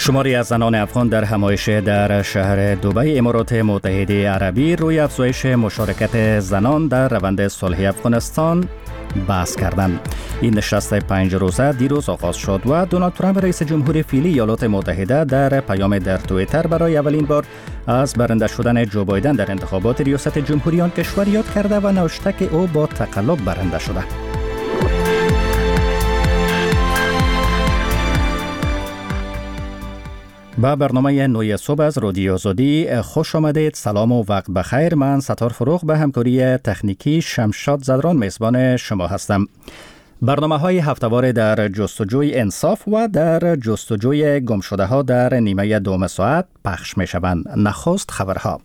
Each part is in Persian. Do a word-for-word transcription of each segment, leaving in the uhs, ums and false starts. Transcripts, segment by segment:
شماری از زنان افغان در همایش در شهر دبی امارات متحده عربی روی افزایش مشارکت زنان در روند صلح افغانستان بحث کردند. این نشست پنج روزه دیروز آغاز شد و دونالد ترامپ رئیس جمهور فعلی ایالات متحده در پیام در توییتر برای اولین بار از برنده شدن جو بایدن در انتخابات ریاست جمهوری آن کشور یاد کرده و نوشته که او با تقلب برنده شده. با برنامه نوی صبح از رادیو آزادی خوش آمدید. سلام و وقت بخیر. من ستار فروغ به همکاری تکنیکی شمشاد زدران میزبان شما هستم. برنامه های هفته‌وار در جستجوی انصاف و در جستجوی گمشده ها در نیمه دوم ساعت پخش می شوند. نخست خبرها.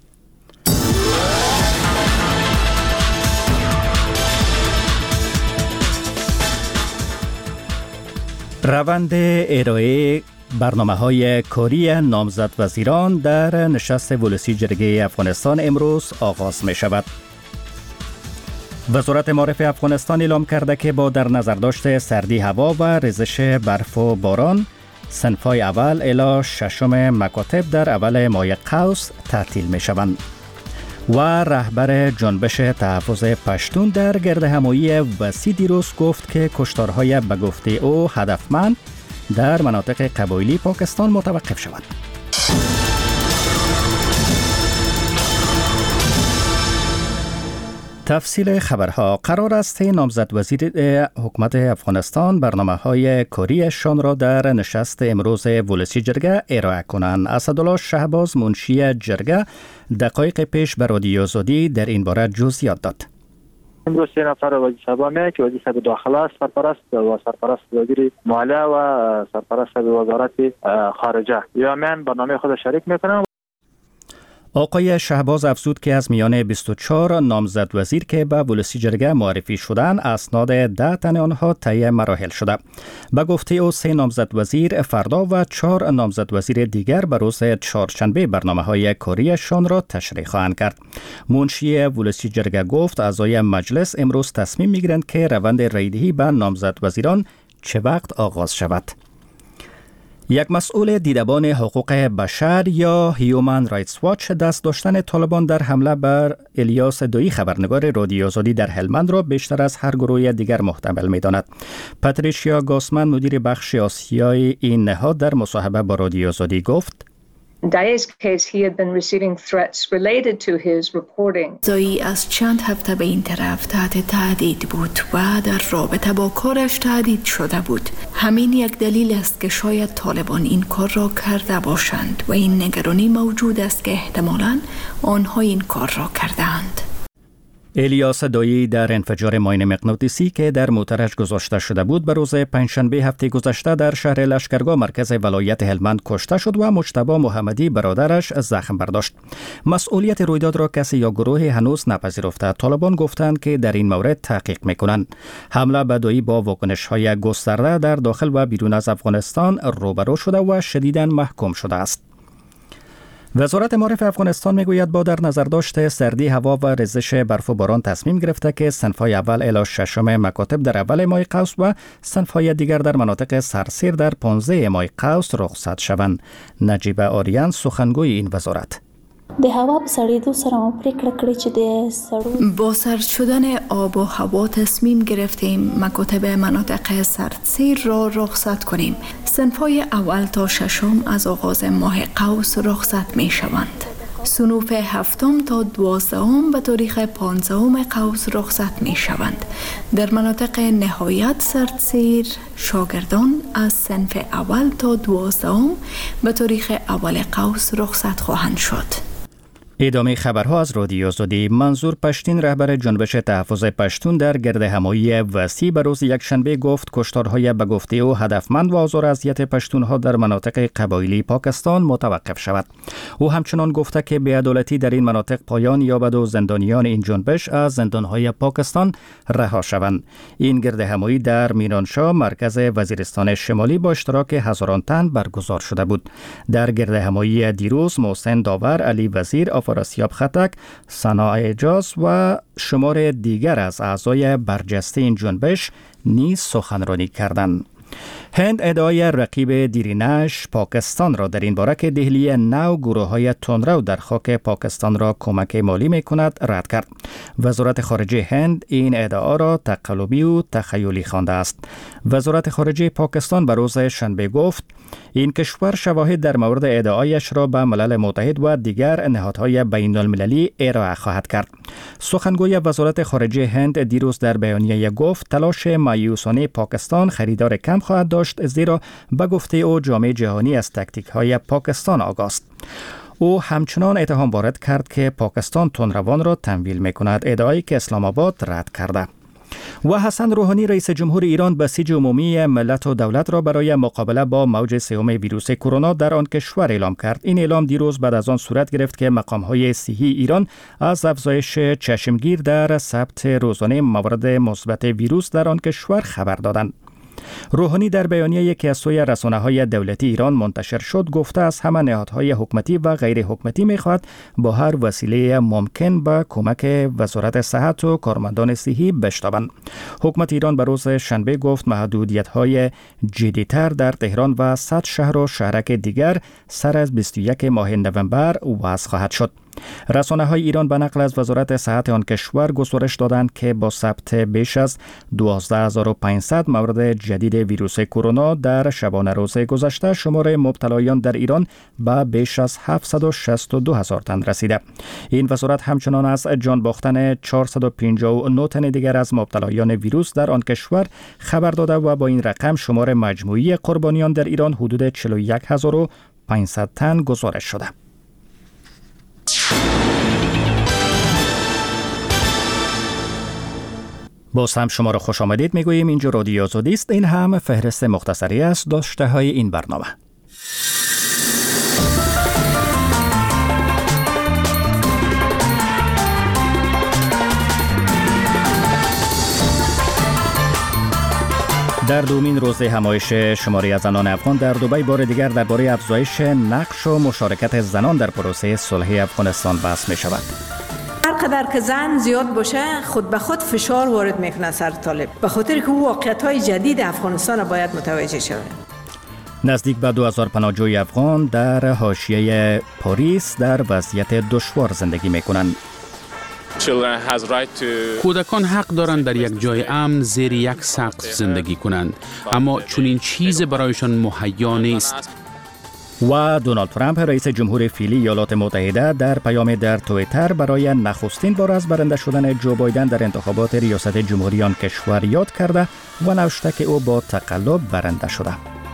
روند ارائه برنامه های کاری نامزد وزیران در نشست ولسی جرگه افغانستان امروز آغاز می شود. وزارت معارف افغانستان اعلام کرده که با در نظر داشت سردی هوا و ریزش برف و باران صنف‌های اول الی ششم مکاتب در اول ماه قوس تعطیل می شوند. و رهبر جنبش تحفظ پشتون در گردهمایی وسیع دیروز گفت که کشتارهای به گفته او هدفمند در مناطق قبایلی پاکستان متوقف شود. تفصیل خبرها. قرار است نامزد وزیر حکومت افغانستان برنامه‌های کاریشان را در نشست امروز ولسی جرگه ارائه کنند. اسدالله شهباز منشی جرگه دقایق پیش به رادیو آزادی در این باره جزئیات داد. امروز سه نفر وزیر میه که وزیر داخله است، سرپرست و سرپرست وزیر مالیه و سرپرست وزارت خارجه یا من برنامه خود شریک میکنم. آقای شهباز افزود که از میان بیست و چهار نامزد وزیر که به ولسی جرگه معرفی شدند اسناد ده تن آنها طی مراحل شده. به گفته او سه نامزد وزیر فردا و چهار نامزد وزیر دیگر به روز چهارشنبه برنامه‌های کاریشان را تشریح خواهند کرد. منشی ولسی جرگه گفت اعضای مجلس امروز تصمیم میگیرند که روند رایدهی به نامزد وزیران چه وقت آغاز شود. یک مسئول دیدبان حقوق بشر یا هیومن رایتس واچ دست داشتن طالبان در حمله بر الیاس دویی خبرنگار رادیو آزادی در هلمند را بیشتر از هر گروه دیگر محتمل می‌داند. پاتریشیا گاسمن مدیر بخش آسیای این نهاد در مصاحبه با رادیو آزادی گفت Dae's case, he had been receiving threats related to his reporting. زایی از چند هفته به این طرف تحت تهدید بود و در رابطه با کارش تهدید شده بود. همین یک دلیل است که شاید طالبان این کار را کرده باشند و این نگرانی موجود است که احتمالاً آنها این کار را کردند. الیاس دویی در انفجار ماین مغناطیسی که در موترش گذاشته شده بود به روز پنجشنبه هفته گذشته در شهر لشکرگاه مرکز ولایت هلمند کشته شد و مجتبی محمدی برادرش زخم برداشت. مسئولیت رویداد را کسی یا گروهی هنوز نپذیرفته. طالبان گفتند که در این مورد تحقیق میکنند. حمله به دویی با واکنش‌های گسترده در داخل و بیرون از افغانستان روبرو شده و شدیداً محکوم شده است. وزارت معارف افغانستان میگوید با در نظر داشت سردی هوا و ریزش برف و باران تصمیم گرفته که صنف‌های اول الی ششم مکاتب در اول ماه قوس و صنف‌های دیگر در مناطق سرسیر در پانزده ماه قوس رخصت شوند. نجیبه آریان سخنگوی این وزارت د هوا په سړېدو سره مو پرېکړه کړې چې د سړو با سرد شدن آب و هوا تصمیم گرفتیم مکاتب مناطق سردسیر را رخصت کنیم. صنف‌های اول تا ششم از آغاز ماه قوس رخصت می شوند. صنوف هفتم تا دوازدهم به تاریخ پانزدهم قوس رخصت می شوند. در مناطق نهایت سردسیر شاگردان از صنف اول تا دوازدهم به تاریخ اول قوس رخصت خواهند شد. ادامه خبرها از رادیو آزادی. منظور پشتین رهبر جنبش تحفظ پشتون در گردهمایی وسیع به روز یکشنبه گفت کشتارهای به گفته او هدفمند و آزار و اذیت پشتونها در مناطق قبایلی پاکستان متوقف شود. او همچنان گفته که بی‌عدالتی در این مناطق پایان یابد و زندانیان این جنبش از زندانهای پاکستان رها شوند. این گردهمایی در میرانشاه مرکز وزیرستان شمالی با اشتراک هزاران تن برگزار شده بود. در گردهمایی دیروز محسن داور، علی وزیر، آفراسیاب خطک، ثنا اعجاز و شمار دیگر از اعضای برجسته این جنبش نیز سخنرانی کردند. هند ادعای رقیب دیرینش پاکستان را در این باره که دهلی نو گروه‌های تندرو در خاک پاکستان را کمک مالی می‌کند رد کرد. وزارت خارجه هند این ادعا را تقلبی و تخیلی خوانده است. وزارت خارجه پاکستان به روز شنبه گفت این کشور شواهد در مورد ادعایش را به ملل متحد و دیگر نهادهای بین المللی ارائه خواهد کرد. سخنگوی وزارت خارجه هند دیروز در بیانیه گفت تلاش مایوسانه پاکستان خریدار کم خواهد داشت، زیرا به گفته او جامعه جهانی از تاکتیک‌های پاکستان آگاه است. او همچنان اتهام وارد کرد که پاکستان تندروان را تمویل می‌کند، ادعایی که اسلام آباد رد کرده. و حسن روحانی رئیس جمهور ایران بسیج عمومی ملت و دولت را برای مقابله با موج سوم ویروس کرونا در آن کشور اعلام کرد. این اعلام دیروز بعد از آن صورت گرفت که مقام‌های صحی ایران از افزایش چشمگیر در ثبت روزانه موارد مثبت ویروس در آن کشور خبر دادند. روحانی در بیانیه یکی از سوی رسانه‌های دولتی ایران منتشر شد گفته از همه نهادهای حکومتی و غیر حکومتی می‌خواهد با هر وسیله ممکن به کمک وزارت صحت و کارمندان صحی بشتابند. حکومت ایران به روز شنبه گفت محدودیت‌های جدی‌تر در تهران و صد شهر و شهرک دیگر سر از بیست و یک ماه نوامبر وضع خواهد شد. رسانه‌های ایران به نقل از وزارت صحت آن کشور گزارش دادند که با ثبت بیش از دوازده هزار و پانصد مورد جدید ویروس کرونا در شبانه روز گذشته شمار مبتلایان در ایران به بیش از هفتصد و شصت و دو هزار تن رسیده. این وزارت همچنان از جان باختن چهارصد و پنجاه و نه تن دیگر از مبتلایان ویروس در آن کشور خبر داده و با این رقم شمار مجموعی قربانیان در ایران حدود چهل و یک هزار و پانصد تن گزارش شده. باز هم شما را خوش آمدید میگوییم. اینجا رادیو آزادی است. این هم فهرست مختصری است داشته های این برنامه. در دومین روز همایش شماری از زنان افغان در دبی بار دیگر درباره افزایش نقش و مشارکت زنان در پروسه صلح افغانستان بحث می شود. هر قدر که زن زیاد باشه خود به خود فشار وارد میکنه سر طالب، به خاطر که او واقعیت‌های جدید افغانستان باید متوجه شود. نزدیک به دو هزار پناهجوی افغان در حاشیه پاریس در وضعیت دشوار زندگی میکنند. کودکان حق دارند در یک جای امن زیر یک سقف زندگی کنند، اما چنین چیز برایشان مهیا نیست. و دونالد ترامپ رئیس جمهور فعلی ایالات متحده در پیام در توییتر برای نخستین بار از برنده شدن جو بایدن در انتخابات ریاست جمهوری آن کشور یاد کرده و نوشته که او با تقلب برنده شده.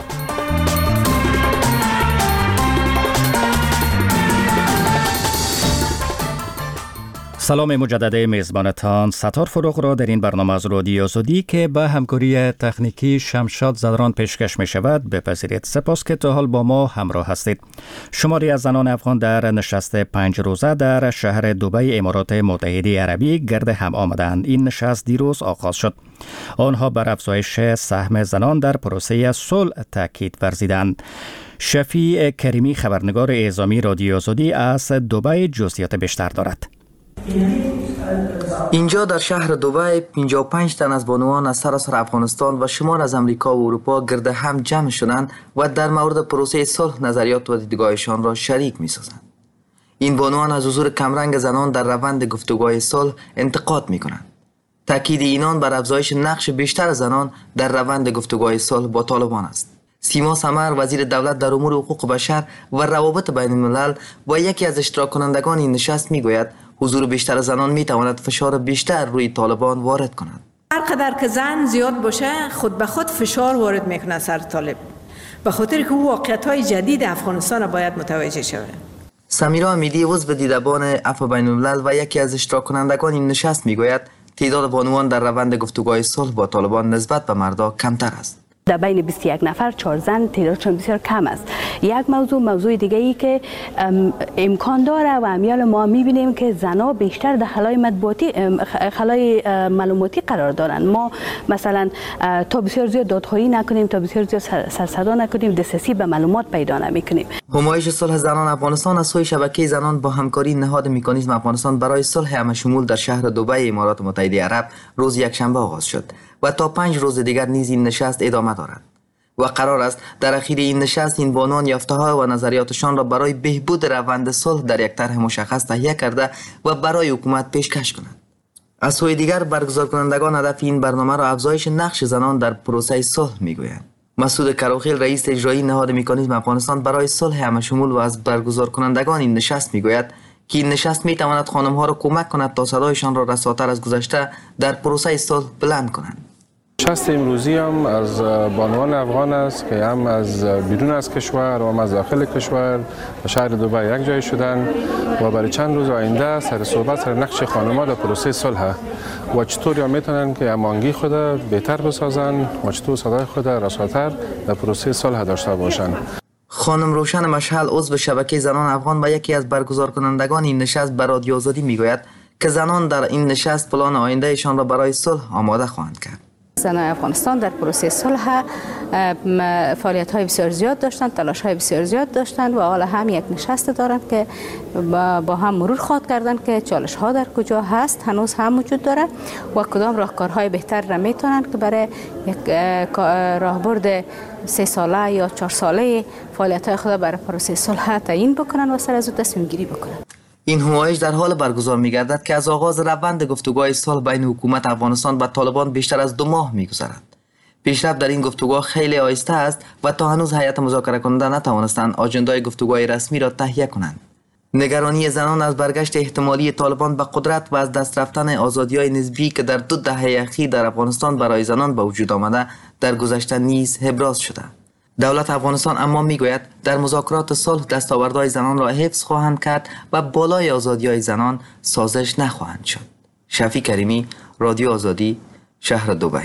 سلام مجدد میزبانتان ستار فروغ را در این برنامه از رادیو آزادی که به همکاری تکنیکی شمشاد زدران پیشکش می شود بپذیرید. سپاس که تا حال با ما همراه هستید. شماری از زنان افغان در نشست پنج روزه در شهر دبی امارات متحده عربی گرد هم آمدند. این نشست دیروز آغاز شد. آنها بر افزایش سهم زنان در پروسه صلح تاکید ورزیدند. شفیع کریمی خبرنگار اعزامی رادیو آزادی از دبی جزئیات بیشتر دارد. اینجا در شهر دبی پنجاه و پنج تن از بانوان از سراسر افغانستان و شمال از امریکا و اروپا گرد هم جمع شدند و در مورد پروسه صلح نظریات و دیدگاهشان را شریک می‌سازند. این بانوان از حضور کمرنگ زنان در روند گفتگوهای صلح انتقاد می‌کنند. تاکید اینان بر افزایش نقش بیشتر زنان در روند گفتگوهای صلح با طالبان است. سیما سمر وزیر دولت در امور حقوق بشر و روابط بین الملل و یکی از اشتراک کنندگان این نشست میگوید حضور بیشتر زنان میتواند فشار بیشتر روی طالبان وارد کند. هر قدر که زن زیاد باشه خود به خود فشار وارد میکنه سر طالب، به خاطر که او واقعیت‌های جدید افغانستان باید متوجه شود. سمیرا امیدی عضو دیدبان عفو بین الملل و یکی از اشتراک کنندگان این نشست میگوید تعداد بانوان در روند گفتگوهای صلح با طالبان نسبت به مردا کمتر است. در بین بیست و یک نفر چهار زن تعدادشان بسیار کم است. یک موضوع موضوع دیگه ای که امکان داره و امیال ما میبینیم که زنها بیشتر در خلای مطبوعاتی خلای معلوماتی قرار دارند. ما مثلا تا بسیار زیاد دادخواهی نکنیم، تا بسیار زیاد سرصدا نکنیم، دسترسی به معلومات پیدا نمیکنیم. همایش صلح زنان افغانستان از سوی شبکه زنان با همکاری نهاد مکانیزم افغانستان برای صلح همشمول در شهر دبی امارات متحده عرب روز یکشنبه آغاز شد و تا پنج روز دیگر نیز این نشست ادامه دارد. و قرار است در اخیر این نشست این بانوان یافته‌ها و نظریاتشان را برای بهبود روند صلح در یک طرح مشخص تهیه کرده و برای حکومت پیشکش کنند. از سوی دیگر برگزار کنندگان هدف این برنامه را افزایش نقش زنان در پروسه صلح میگویند. مسعود کراخیل رئیس اجرایی نهاد مکانیزم افغانستان برای صلح همشمول و از برگزار کنندگان این نشست میگوید که این نشست میتواند خانم‌ها را کمک کند تا صدایشان را رساتر از گذشته در پروسه صلح بلند کنند. نشست امروزی هم از بانوان افغان است که هم از بیرون از کشور و هم از داخل کشور و شهر دبی یک جای شدن و برای چند روز آینده سر صحبت سر نقش خانم‌ها در پروسه صلح و چطور یا میتونن که هماهنگی خود بهتر بسازن و چطور صدای خود رساتر در پروسه صلح داشته باشند. خانم روشن مشعل عضو شبکه زنان افغان و یکی از برگزار کنندگان این نشست به رادیو آزادی میگوید که زنان در این نشست پلان آیندهشان را برای صلح آماده خواهند کرد. زنان افغانستان در پروسه صلح فعالیت‌های بسیار زیاد داشتند، تلاش‌های بسیار زیاد داشتند و حالا هم یک نشست دارند که با هم مرور خواهد کردند که چالش‌ها در کجا هست، هنوز هم وجود داره و کدام راهکارهای بهتر را میتونند که برای یک راهبرد سه ساله یا چهار ساله فعالیت‌های خود برای پروسه صلح تعیین بکنند و سر از او تصمیم گیری بکنند. این همایش در حال برگزار می‌گردد که از آغاز روند گفتگوهای صلح بین حکومت افغانستان و طالبان بیشتر از دو ماه می‌گذرد. پیشرفت در این گفتگوها خیلی آهسته است و تا هنوز هیئت مذاکره کننده نتوانستند آجندای گفتگوهای رسمی را تهیه کنند. نگرانی زنان از برگشت احتمالی طالبان به قدرت و از دست رفتن آزادی‌های نسبی که در دو دهه اخیر در افغانستان برای زنان به وجود آمده در گذشته نیز ابراز شده. دولت افغانستان اما میگوید در مذاکرات صلح دستاوردهای زنان را حفظ خواهند کرد و بالای آزادی‌های زنان سازش نخواهند شد. شفیع کریمی، رادیو آزادی، شهر دبی.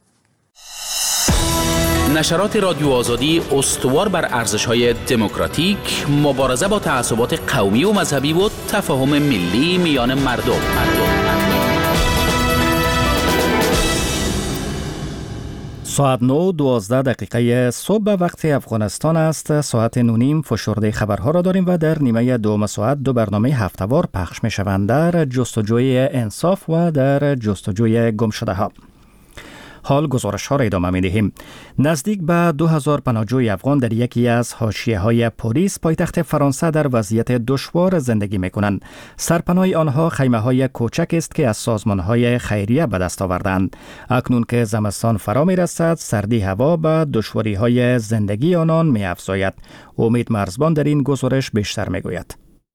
نشرات رادیو آزادی استوار بر ارزش‌های دموکراتیک، مبارزه با تعصبات قومی و مذهبی و تفاهم ملی میان مردم. ساعت نه دوازده دقیقه صبح وقت افغانستان است. ساعت نونیم فشرده خبرها را داریم و در نیمه دوم ساعت دو برنامه هفته‌وار پخش می شوند در جستجوی انصاف و در جستجوی گمشده ها. حال گزارش ها را ادامه می دهیم. نزدیک به دو هزار پناهجوی افغان در یکی از حاشیه های پاریس پایتخت فرانسه در وضعیت دشوار زندگی می کنند. سرپناه آنها خیمه های کوچک است که از سازمان های خیریه به دست آوردند. اکنون که زمستان فرا می رسد، سردی هوا به دشواری های زندگی آنان می افزاید. امید مرزبان در این گزارش بیشتر می گوید.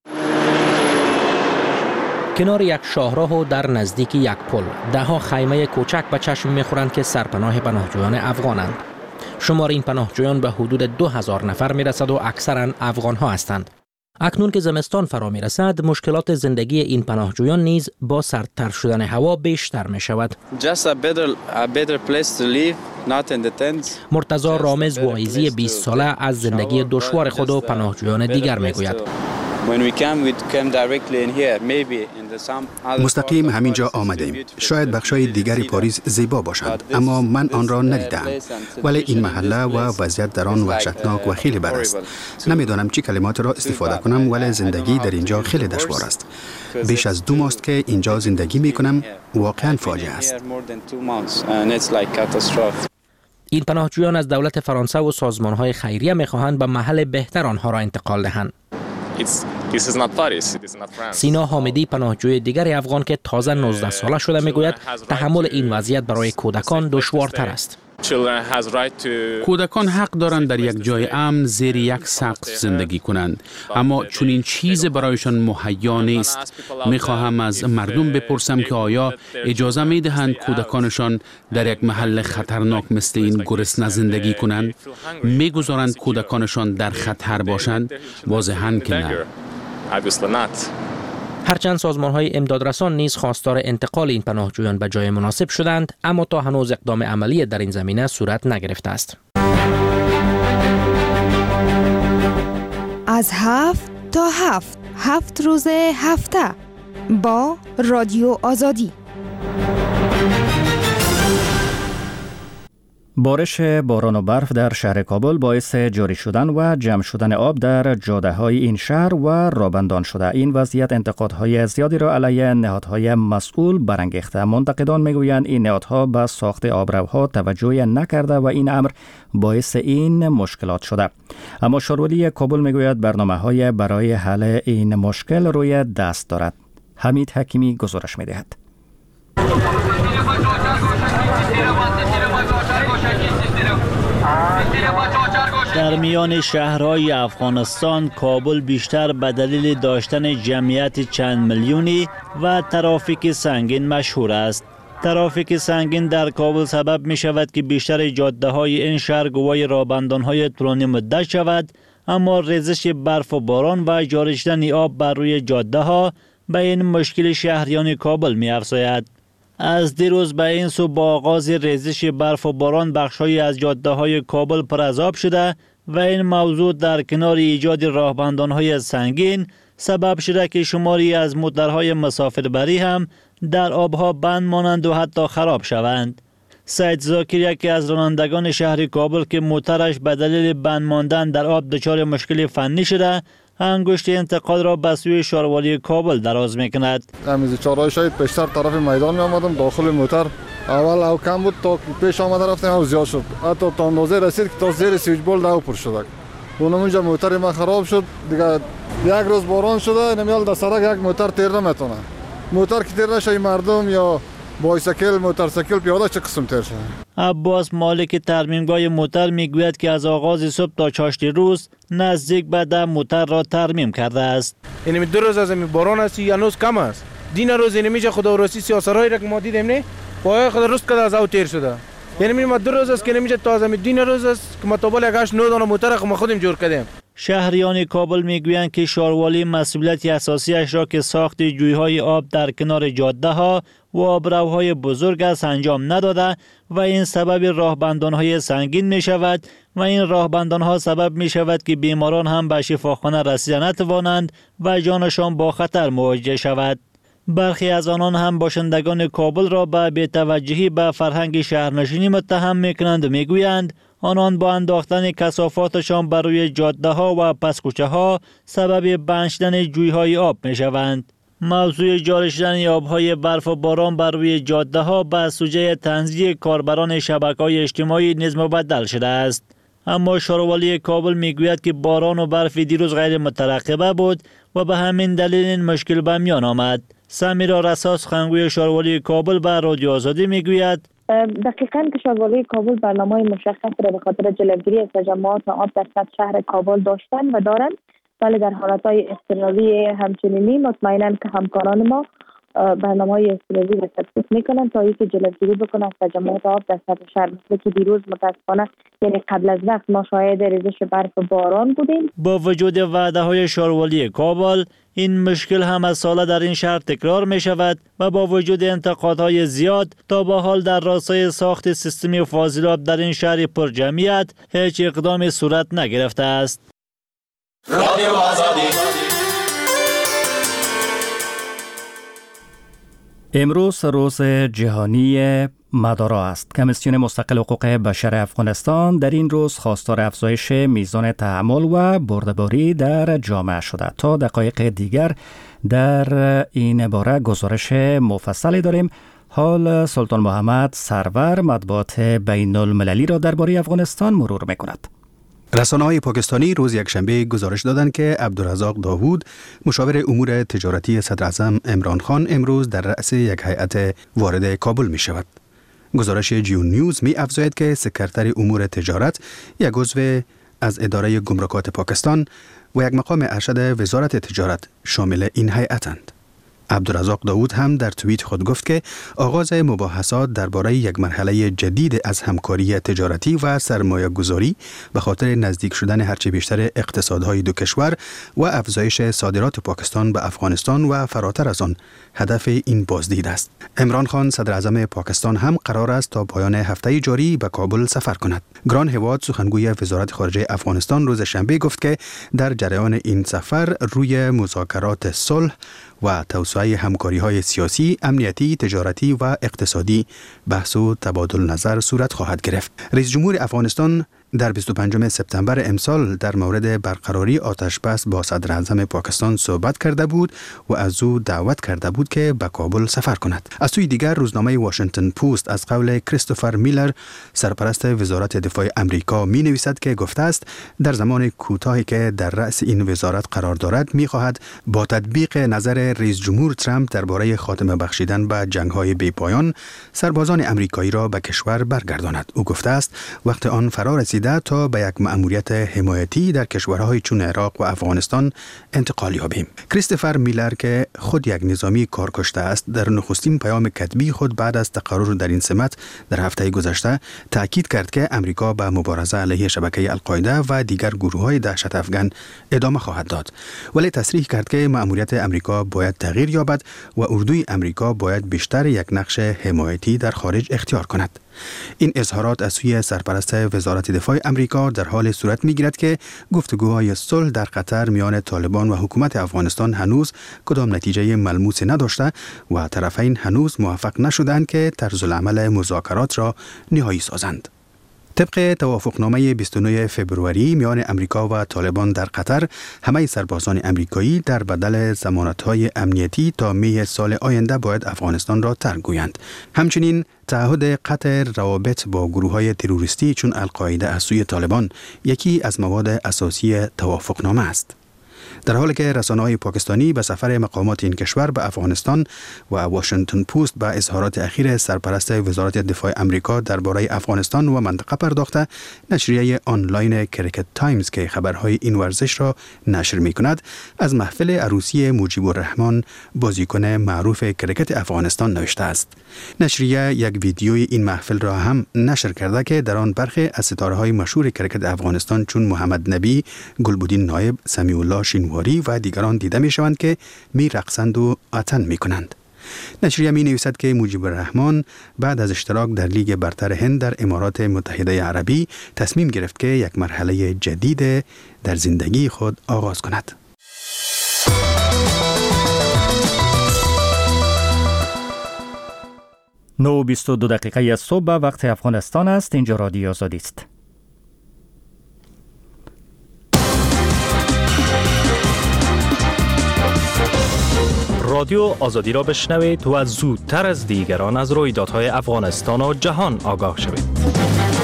کنار یک شاهراه و در نزدیک یک پل، ده ها خیمه کوچک به چشم می‌خورند که سرپناه پناهجویان افغانند. شمار این پناهجویان به حدود دو هزار نفر می‌رسد و اکثراً افغان‌ها هستند. اکنون که زمستان فرا می‌رسد، مشکلات زندگی این پناهجویان نیز با سردتر شدن هوا بیشتر می‌شود. مرتضی رامز واعظی بیست ساله از زندگی دشوار خود و پناهجویان دیگر می‌گوید. مستقیم همینجا آمدیم. شاید بخشای دیگری پاریس زیبا باشند، اما من آن را ندیدم. ولی این محله و وضعیت در آن وحشتناک و خیلی بد است. نمیدانم چی کلمات را استفاده کنم، ولی زندگی در اینجا خیلی دشوار است. بیش از دو ماست که اینجا زندگی می کنم. واقعا فاجعه است. این پناهجویان از دولت فرانسه و سازمان‌های خیریه می‌خواهند به محل بهتر آنها را انتقال دهند. سینا حامدی پناهجوی دیگر افغان که تازه نوزده ساله شده میگوید تحمل این وضعیت برای کودکان دشوارتر است. کودکان حق دارند در یک جای امن زیر یک سقف زندگی کنند، اما چون این چیز برایشان مهیا نیست. میخواهم از مردم بپرسم که آیا اجازه میدهند کودکانشان در یک محل خطرناک مثل این گرسنه زندگی کنند؟ میگذارند کودکانشان در خطر باشند؟ واضحاً که نه. هرچند سازمان‌های امدادرسان نیز خواستار انتقال این پناهجویان به جای مناسب شدند، اما تا هنوز اقدام عملی در این زمینه صورت نگرفته است. از هفت تا هفت هفت روز هفته با رادیو آزادی. بارش باران و برف در شهر کابل باعث جاری شدن و جمع شدن آب در جاده‌های این شهر و رابندان شده. این وضعیت انتقادهای زیادی را علیه نهادهای مسئول برانگیخته. منتقدان میگویند این نهادها به ساخت آبروها توجه نکرده و این امر باعث این مشکلات شده. اما شارولی کابل میگوید برنامه‌های برای حل این مشکل روی دست دارد. حمید حکیمی گزارش می‌دهد. در میان شهرهای افغانستان کابل بیشتر به دلیل داشتن جمعیت چند میلیونی و ترافیک سنگین مشهور است. ترافیک سنگین در کابل سبب می شود که بیشتر جاده های این شهر گواه رابندان های طولانی مدت شود، اما ریزش برف و باران و جاری شدن آب بر روی جاده ها به این مشکل شهریان کابل می افزاید. از دیروز به این سو با آغاز ریزش برف و باران بخش‌های از جاده‌های کابل پر از آب شده و این موضوع در کنار ایجاد راهبندان‌های سنگین سبب شده که شماری از موترهای مسافربری هم در آبها بند مانند و حتی خراب شوند. سید زاکر یکی از رانندگان شهر کابل که موترش به دلیل بند ماندن در آب دچار مشکل فنی شده، انگشت انتقاد را به سوی شاروالی کابل دراز میکند. امیز چهارراه شاید پیشتر طرف میدان می آمدم، داخل موتر اول او کم بود تا پیش آمده رفتم او زیاد شد، حتی تا اندازه رسید که تا زیر سویچ بولد او پر شد. اونم اونجا موتر ما خراب شد دیگه. یک روز باران شده نمیال در سرک یک موتر تیر نمیتونه. موتر که تیر نشه مردم یا بایسیکل، موتورسیکل، پیاده چه قسم تیر شده. عباس مالک ترمیمگاه موتر میگوید که از آغاز صبح تا چاشت روز نزدیک به ده موتر را ترمیم کرده است. یعنی دو روز از این باران است هنوز کم است. دین روز این میشه خدا راستی سیاسرای را که ما دیدیم نه پای خدا روز کده از او تیر شده. یعنی ما دو روز است که نمیشه تا از این دین روز است که ما تا بالا گاش نه دانه موتر خو ما خودیم جور کردیم. شهریان کابل میگویند که شاروالی مسئولیت اساسیش را که ساخت جویهای آب در کنار جاده ها و آبروهای بزرگ است انجام نداده و این سبب راهبندانهای سنگین می شود و این راهبندانها سبب می شود که بیماران هم به شفاخانه رسیدن نتوانند و جانشان با خطر مواجه شود. برخی از آنان هم باشندگان کابل را به بی‌توجهی به فرهنگ شهرنشینی متهم میکنند و میگویند آنان با انداختن کثافاتشان بر روی جاده ها و پس کوچه ها سبب بند شدن جویهای آب می شوند. موضوع جاری شدن آبهای برف و باران بر روی جاده ها به سوژه طنزی کاربران شبکه‌های اجتماعی نیز مبدل شده است. اما شاروالی کابل میگوید که باران و برف دیروز غیر مترقبه بود و به همین دلیل این مشکل به میان آمد. سمیرا رسا سخنگوی شاروالی کابل به رادیو آزادی میگوید دقیقاً که شاروالی کابل برنامه مشخص را به خاطر جلوگیری از تجمعات آب در سطح شهر کابل داشتن و دارند، ولی در حالتهای اضطراری همچنینی مطمئناً که همکاران ما برنامه‌های اضطراری را تطبیق میکنن تا اینکه جلوگیری بکنن از تجمعات آب در سطح شهر، مثل که دیروز متاسفانه یعنی قبل از وقت ما شاهد ریزش برف و باران بودیم. با وجود وعده های شاروالی کابل این مشکل هم از ساله در این شهر تکرار می شود و با وجود انتقادهای زیاد تا به حال در راستای ساخت سیستم فاضلاب در این شهر پرجمعیت هیچ اقدامی صورت نگرفته است. رادیو آزادی. امروز روز جهانی مدارا است. کمیسیون مستقل حقوق بشر افغانستان در این روز خواستار افزایش میزان تحمل و بردباری در جامعه شده. تا دقایق دیگر در این باره گزارش مفصلی داریم. حال سلطان محمد سرور مطبوعات بین المللی را درباره افغانستان مرور می‌کند. رسانه‌های پاکستانی روز یکشنبه گزارش دادند که عبدالرزاق داوود مشاور امور تجارتی صدر اعظم عمران خان امروز در رأس یک هیئت وارد کابل می شود. گزارش جیون نیوز می افزاید که سکرتر امور تجارت یک عضو از اداره گمرکات پاکستان و یک مقام ارشد وزارت تجارت شامل این هیئتند. عبدالرزاق داوود هم در توییت خود گفت که آغاز مباحثات درباره یک مرحله جدید از همکاری تجارتی و سرمایه گذاری به خاطر نزدیک شدن هرچه بیشتر اقتصادهای دو کشور و افزایش صادرات پاکستان به افغانستان و فراتر از آن هدف این بازدید است. عمران خان صدر اعظم پاکستان هم قرار است تا پایان هفته جاری به کابل سفر کند. گران هواد سخنگوی وزارت خارجه افغانستان روز شنبه گفت که در جریان این سفر روی مذاکرات صلح و توسعه همکاری‌های سیاسی، امنیتی، تجارتی و اقتصادی بحث و تبادل نظر صورت خواهد گرفت. رئیس جمهور افغانستان در بیست و پنجم سپتامبر امسال در مورد برقراری آتش بس با صدر اعظم پاکستان صحبت کرده بود و از او دعوت کرده بود که به کابل سفر کند. از سوی دیگر روزنامه واشنگتن پست از قول کریستوفر میلر سرپرست وزارت دفاع امریکا می نویسد که گفته است در زمان کوتاهی که در رأس این وزارت قرار دارد می خواهد با تطبیق نظر رئیس جمهور ترامپ درباره خاتمه بخشیدن به جنگ‌های بی‌پایان سربازان امریکایی را به کشور برگرداند. او گفته است وقت آن فرا رسید تا به یک مأموریت حمایتی در کشورهای چون عراق و افغانستان انتقال یابیم. کریستوفر میلر که خود یک نظامی کارکشته است در نخستین پیام کتبی خود بعد از تقرر در این سمت در هفته گذشته تاکید کرد که امریکا به مبارزه علیه شبکه القاعده و دیگر گروه‌های دهشت افغان ادامه خواهد داد، ولی تصریح کرد که مأموریت امریکا باید تغییر یابد و اردوی امریکا باید بیشتر یک نقش حمایتی در خارج اختیار کند. این اظهارات از سوی سرپرست وزارت دفاع امریکا در حال صورت می‌گیرد که گفتگوهای صلح در قطر میان طالبان و حکومت افغانستان هنوز کدام نتیجه ملموسی نداشته و طرفین هنوز موفق نشدند که طرز العمل مذاکرات را نهایی سازند. طبق توافقنامه بیست و نه فوریه میان امریکا و طالبان در قطر، همه سربازان امریکایی در بدل ضمانت‌های امنیتی تا می سال آینده باید افغانستان را ترک گویند. همچنین تعهد قطع روابط با گروه‌های تروریستی چون القاعده از سوی طالبان یکی از مواد اساسی توافقنامه است. در حالی که رسانه‌های پاکستانی به سفر مقامات این کشور به افغانستان و واشنگتن پست به اظهارات اخیر سرپرست وزارت دفاع امریکا درباره افغانستان و منطقه پرداخته، نشریه آنلاین کریکت تایمز که خبرهای این ورزش را نشر می‌کند از محفل عروسی مجیب الرحمن بازیکن معروف کریکت افغانستان نوشته است. نشریه یک ویدیوی این محفل را هم نشر کرده که در آن برخی از ستاره‌های مشهور کریکت افغانستان چون محمد نبی، گلبدین نایب، سمیع الله شینواری و دیگران دیده می شوند که می رقصند و آتن می کنند. نشریه می نویسد که مجیب الرحمن بعد از اشتراک در لیگ برتر هند در امارات متحده عربی تصمیم گرفت که یک مرحله جدید در زندگی خود آغاز کند. نه و بیست و دو دقیقه صبح وقت افغانستان است. اینجا رادیو آزادی است. رادیو آزادی را بشنوید و زودتر از دیگران از رویدادهای افغانستان و جهان آگاه شوید.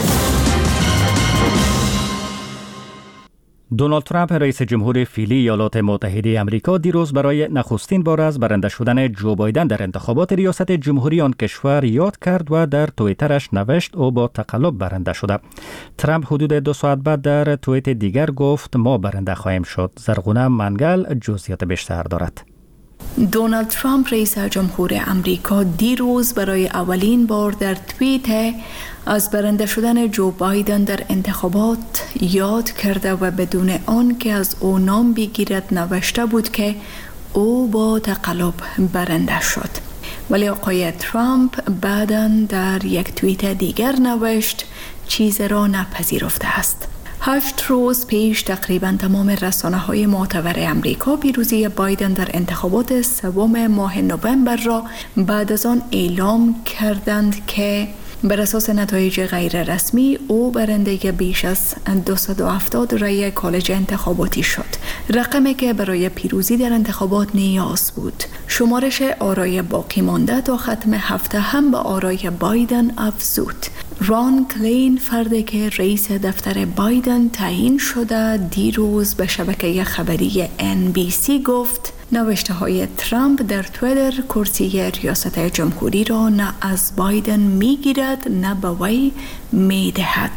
دونالد ترامپ رئیس جمهور فعلی ایالات متحده آمریکا دیروز برای نخستین بار از برنده شدن جو بایدن در انتخابات ریاست جمهوری آن کشور یاد کرد و در توییترش نوشت او با تقلب برنده شده. ترامپ حدود دو ساعت بعد در توییت دیگر گفت ما برنده خواهیم شد. زرغونه منگل جزئیات بیشتر دارد. دونالد ترامپ رئیس جمهور امریکا دیروز برای اولین بار در توییت از برنده شدن جو بایدن در انتخابات یاد کرده و بدون آن که از او نام بگیرد نوشته بود که او با تقلب برنده شد. ولی آقای ترامپ بعداً در یک توییت دیگر نوشت چیز را نپذیرفته است. هشت روز پیش تقریباً تمام رسانه‌های معتبر امریکا پیروزی بایدن در انتخابات سوم ماه نوامبر را بعد از آن اعلام کردند که بر اساس نتایج غیر رسمی او برنده بیش از دویست و هفتاد رای کالج انتخاباتی شد، رقمی که برای پیروزی در انتخابات نیاز بود. شمارش آرای باقی مانده تا ختم هفته هم به آرای بایدن افزود. ران کلین، فردی که رئیس دفتر بایدن تعیین شده، دیروز به شبکه خبری ان بی سی گفت نوشته های ترامپ در تویتر کرسی ریاست جمهوری را نه از بایدن می گیرد نه به وی می دهد.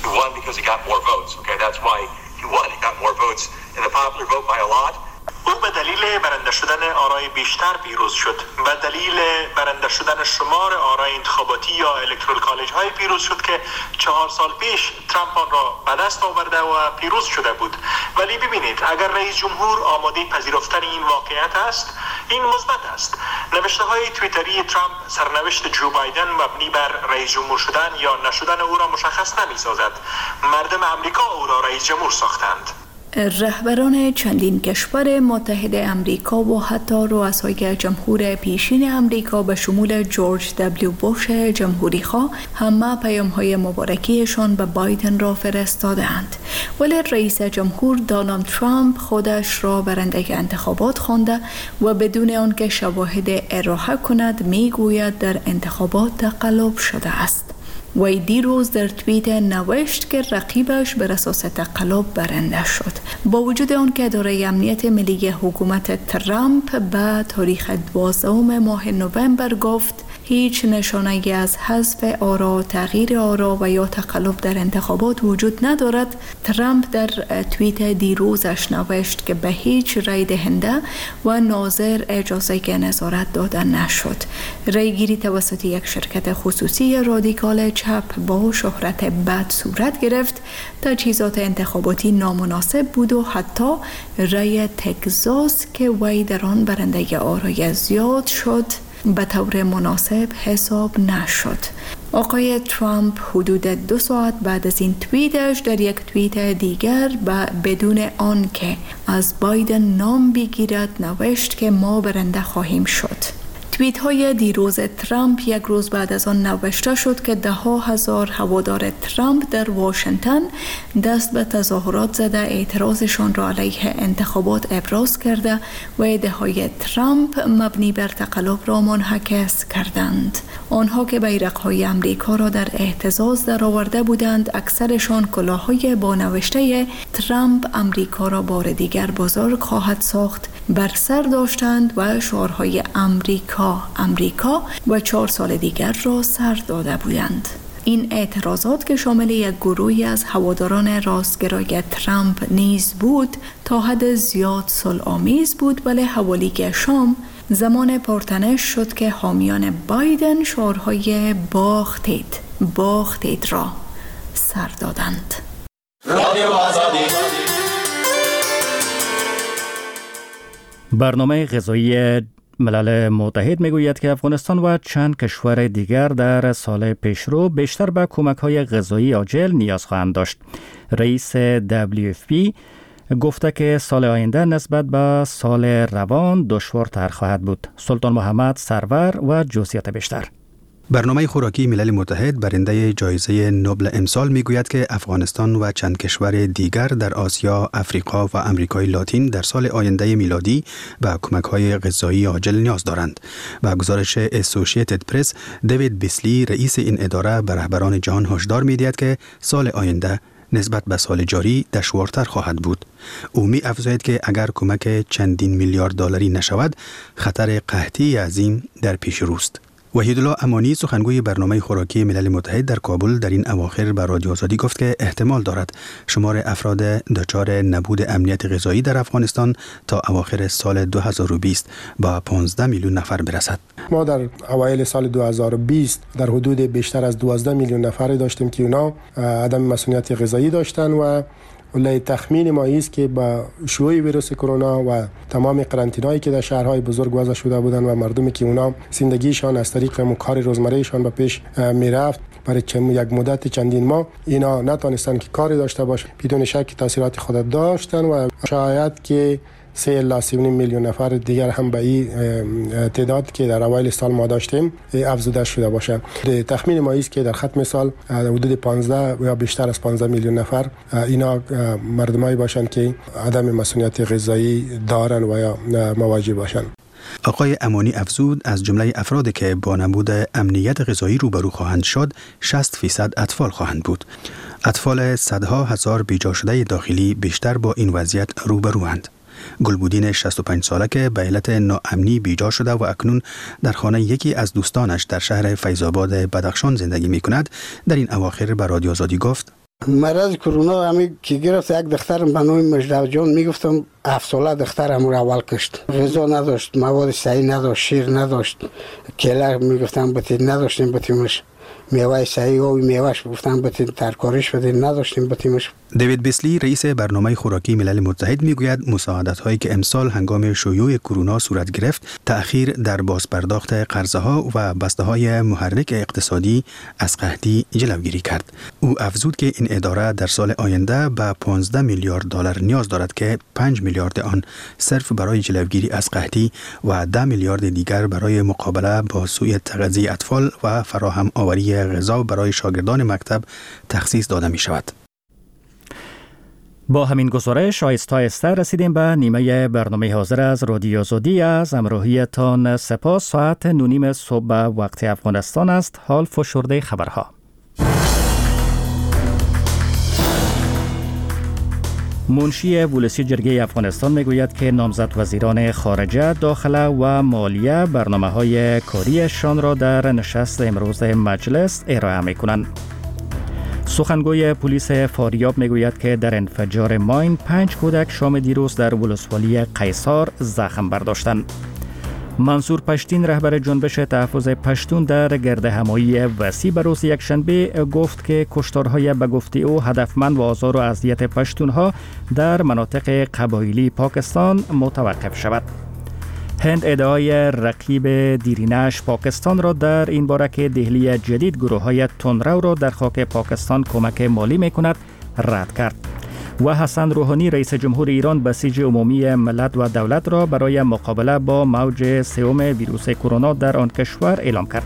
او به دلیل برنده شدن آرای بیشتر پیروز شد. به دلیل برنده شدن شمار آرای انتخاباتی یا الکترال کالج های پیروز شد که چهار سال پیش ترامپ آن را به دست آورده و پیروز شده بود. ولی ببینید اگر رئیس جمهور آماده پذیرفتن این واقعیت است، این مثبت است. نوشته های توییتری ترامپ سرنوشت جو بایدن مبنی بر رئیس جمهور شدن یا نشدن او را مشخص نمی سازد. مردم امریکا او را رئیس جمهور ساختند. رهبران چندین کشور متحد امریکا و حتی رؤسای جمهور پیشین امریکا به شمول جورج دبلیو بوش جمهوری خواه همه پیام های مبارکیشان به بایدن را فرستادند، ولی رئیس جمهور دونالد ترامپ خودش را برنده انتخابات خوانده و بدون آنکه شواهد ارائه کند میگوید در انتخابات تقلب شده است. وی دیروز در توییت نوشت که رقیبش بر اساس تقلب برنده شد. با وجود آن که اداره امنیت ملی حکومت ترامپ به تاریخ دوازدهم ماه نوامبر گفت هیچ نشانه‌ای از حذف آرا، تغییر آرا و یا تقلب در انتخابات وجود ندارد، ترامپ در توییت دیروزش نوشت که به هیچ رای دهنده و ناظر اجازه که نظارت داده نشد. رای گیری توسط یک شرکت خصوصی رادیکال چپ با شهرت بد صورت گرفت، تجهیزات انتخاباتی نامناسب بود و حتی رای تگزاس که وی در آن برنده آرای زیاد شد به طور مناسب حساب نشد. آقای ترامپ حدود دو ساعت بعد از این توییتش در یک توییت دیگر بدون آن که از بایدن نام بگیرد نوشت که ما برنده خواهیم شد. توییت های دیروز ترامپ یک روز بعد از آن نوشته شد که ده ها هزار هوادار ترامپ در واشنگتن دست به تظاهرات زده اعتراضشان را علیه انتخابات ابراز کرده و ادعای ترامپ مبنی بر تقلب را منعکس کردند. آنها که بیرق‌های امریکا را در اهتزاز درآورده بودند، اکثرشان کلاه‌های با نوشته ترامپ امریکا را بار دیگر بزرگ خواهد ساخت بر سر داشتند و شعارهای امریکا امریکا و چهار سال دیگر را سر داده بودند. این اعتراضات که شامل یک گروهی از هواداران راستگرای ترامپ نیز بود تا حد زیاد صلح‌آمیز بود، ولی حوالی شام زمان پرتنش شد که حامیان بایدن شعارهای باختید باختید را سر دادند. برنامه غذایی ملل متحد میگوید که افغانستان و چند کشور دیگر در سال پیشرو بیشتر به کمک‌های غذایی عاجل نیاز خواهند داشت. رئیس دبلیو اف پی گفته که سال آینده نسبت به سال روان دشوارتر خواهد بود. سلطان محمد سرور و جزئیات بیشتر. برنامه خوراکی ملل متحد برنده جایزه نوبل امسال میگوید که افغانستان و چند کشور دیگر در آسیا، افریقا و امریکای لاتین در سال آینده میلادی به کمک‌های غذایی عاجل نیاز دارند. و گزارش اسوسییتد پرس، دیوید بیسلی رئیس این اداره به رهبران جهان هشدار می‌دهد که سال آینده نسبت به سال جاری دشوارتر خواهد بود. او می افزاید که اگر کمک چندین میلیارد دلاری نشود، خطر قحطی عظیم در پیش روست. وحیدالله امانی سخنگوی برنامه خوراکی ملل متحد در کابل در این اواخر به رادیو آزادی گفت که احتمال دارد شمار افراد دچار نبود امنیت غذایی در افغانستان تا اواخر سال دو هزار و بیست با پانزده میلیون نفر برسد. ما در اوایل سال دو هزار و بیست در حدود بیشتر از دوازده میلیون نفر داشتیم که اونا عدم مسئولیت غذایی داشتن و ولی تخمین ما است که با شیوع ویروس کرونا و تمام قرنطینه‌ای که در شهرهای بزرگ وضع شده بودند و مردمی که اونا زندگیشان از طریق کار روزمرهشان به پیش میرفت برای یک مدت چندین ماه اینا نتونستن که کاری داشته باشند، بدون شک تاثیرات خود داشتن و شاید که سه الی سه و نیم میلیون نفر دیگر هم به این تعداد که در اوایل سال ما داشتیم افزوده شده باشه. تخمین ما است که در ختم سال حدود پانزده یا بیشتر از پانزده میلیون نفر اینا مردمایی باشند که عدم مسئولیت غذایی دارن و یا مواجه باشند. آقای امانی افزود از جمله افرادی که با نبود امنیت غذایی روبرو خواهند شد، شصت فیصد اطفال خواهند بود. اطفال صدها هزار بیجا شده داخلی بیشتر با این وضعیت روبروند. گلبودین شصت و پنج ساله که به علت ناامنی بیجا شده و اکنون در خانه یکی از دوستانش در شهر فیض‌آباد بدخشان زندگی می کند، در این اواخر به رادیو آزادی گفت مرض کرونا همی که گرفت، یک دختر به نام مجدد جان میگفتم هفت ساله دختر امور اول کشت. غذا نداشت، مواد صحیح نداشت، شیر نداشت، کله میگفتم بتی نداشتیم بتیمش. میوه صحیح و میوهش گفتن بتین ترکاریش بدین، نداشتیم بتیمش. دیوید بیسلی رئیس برنامه خوراکی ملل متحد میگوید مساعدت هایی که امسال هنگام شیوع کرونا صورت گرفت تأخیر در بازپرداخت قرضه ها و بسته های محرک اقتصادی از قحطی جلوگیری کرد. او افزود که این اداره در سال آینده به پانزده میلیارد دلار نیاز دارد که پنج میلیارد آن صرف برای جلوگیری از قحطی و ده میلیارد دیگر برای مقابله با سوء تغذیه اطفال و فراهم آوری غذا برای شاگردان مکتب تخصیص داده می شود. با همین گزارش آیسته آیسته رسیدیم به نیمه برنامه حاضر از رادیو آزادی. از همراهیتان سپاس. ساعت نونیم صبح وقت افغانستان است. حال فشرده خبرها. منشی ولسی جرگه افغانستان میگوید که نامزد وزیران خارجه، داخله و مالیه برنامه‌های کاریشان را در نشست امروز مجلس ارائه می‌کنند. سخنگوی پلیس فاریاب میگوید که در انفجار ماین پنج کودک شام دیروز در ولسوالی قیصار زخم برداشتند. منصور پشتین رهبر جنبش تحفظ پشتون در گردهمایی وسیع به روز یکشنبه گفت که کشتارهای به گفته او هدفمند و آزار و اذیت پشتونها در مناطق قبایلی پاکستان متوقف شود. هند ادعای رقیب دیرینش پاکستان را در این باره که دهلی جدید گروه‌های تندرو را در خاک پاکستان کمک مالی می‌کند رد کرد. و حسن روحانی رئیس جمهور ایران بسیج عمومی ملت و دولت را برای مقابله با موج سوم ویروس کرونا در آن کشور اعلام کرد.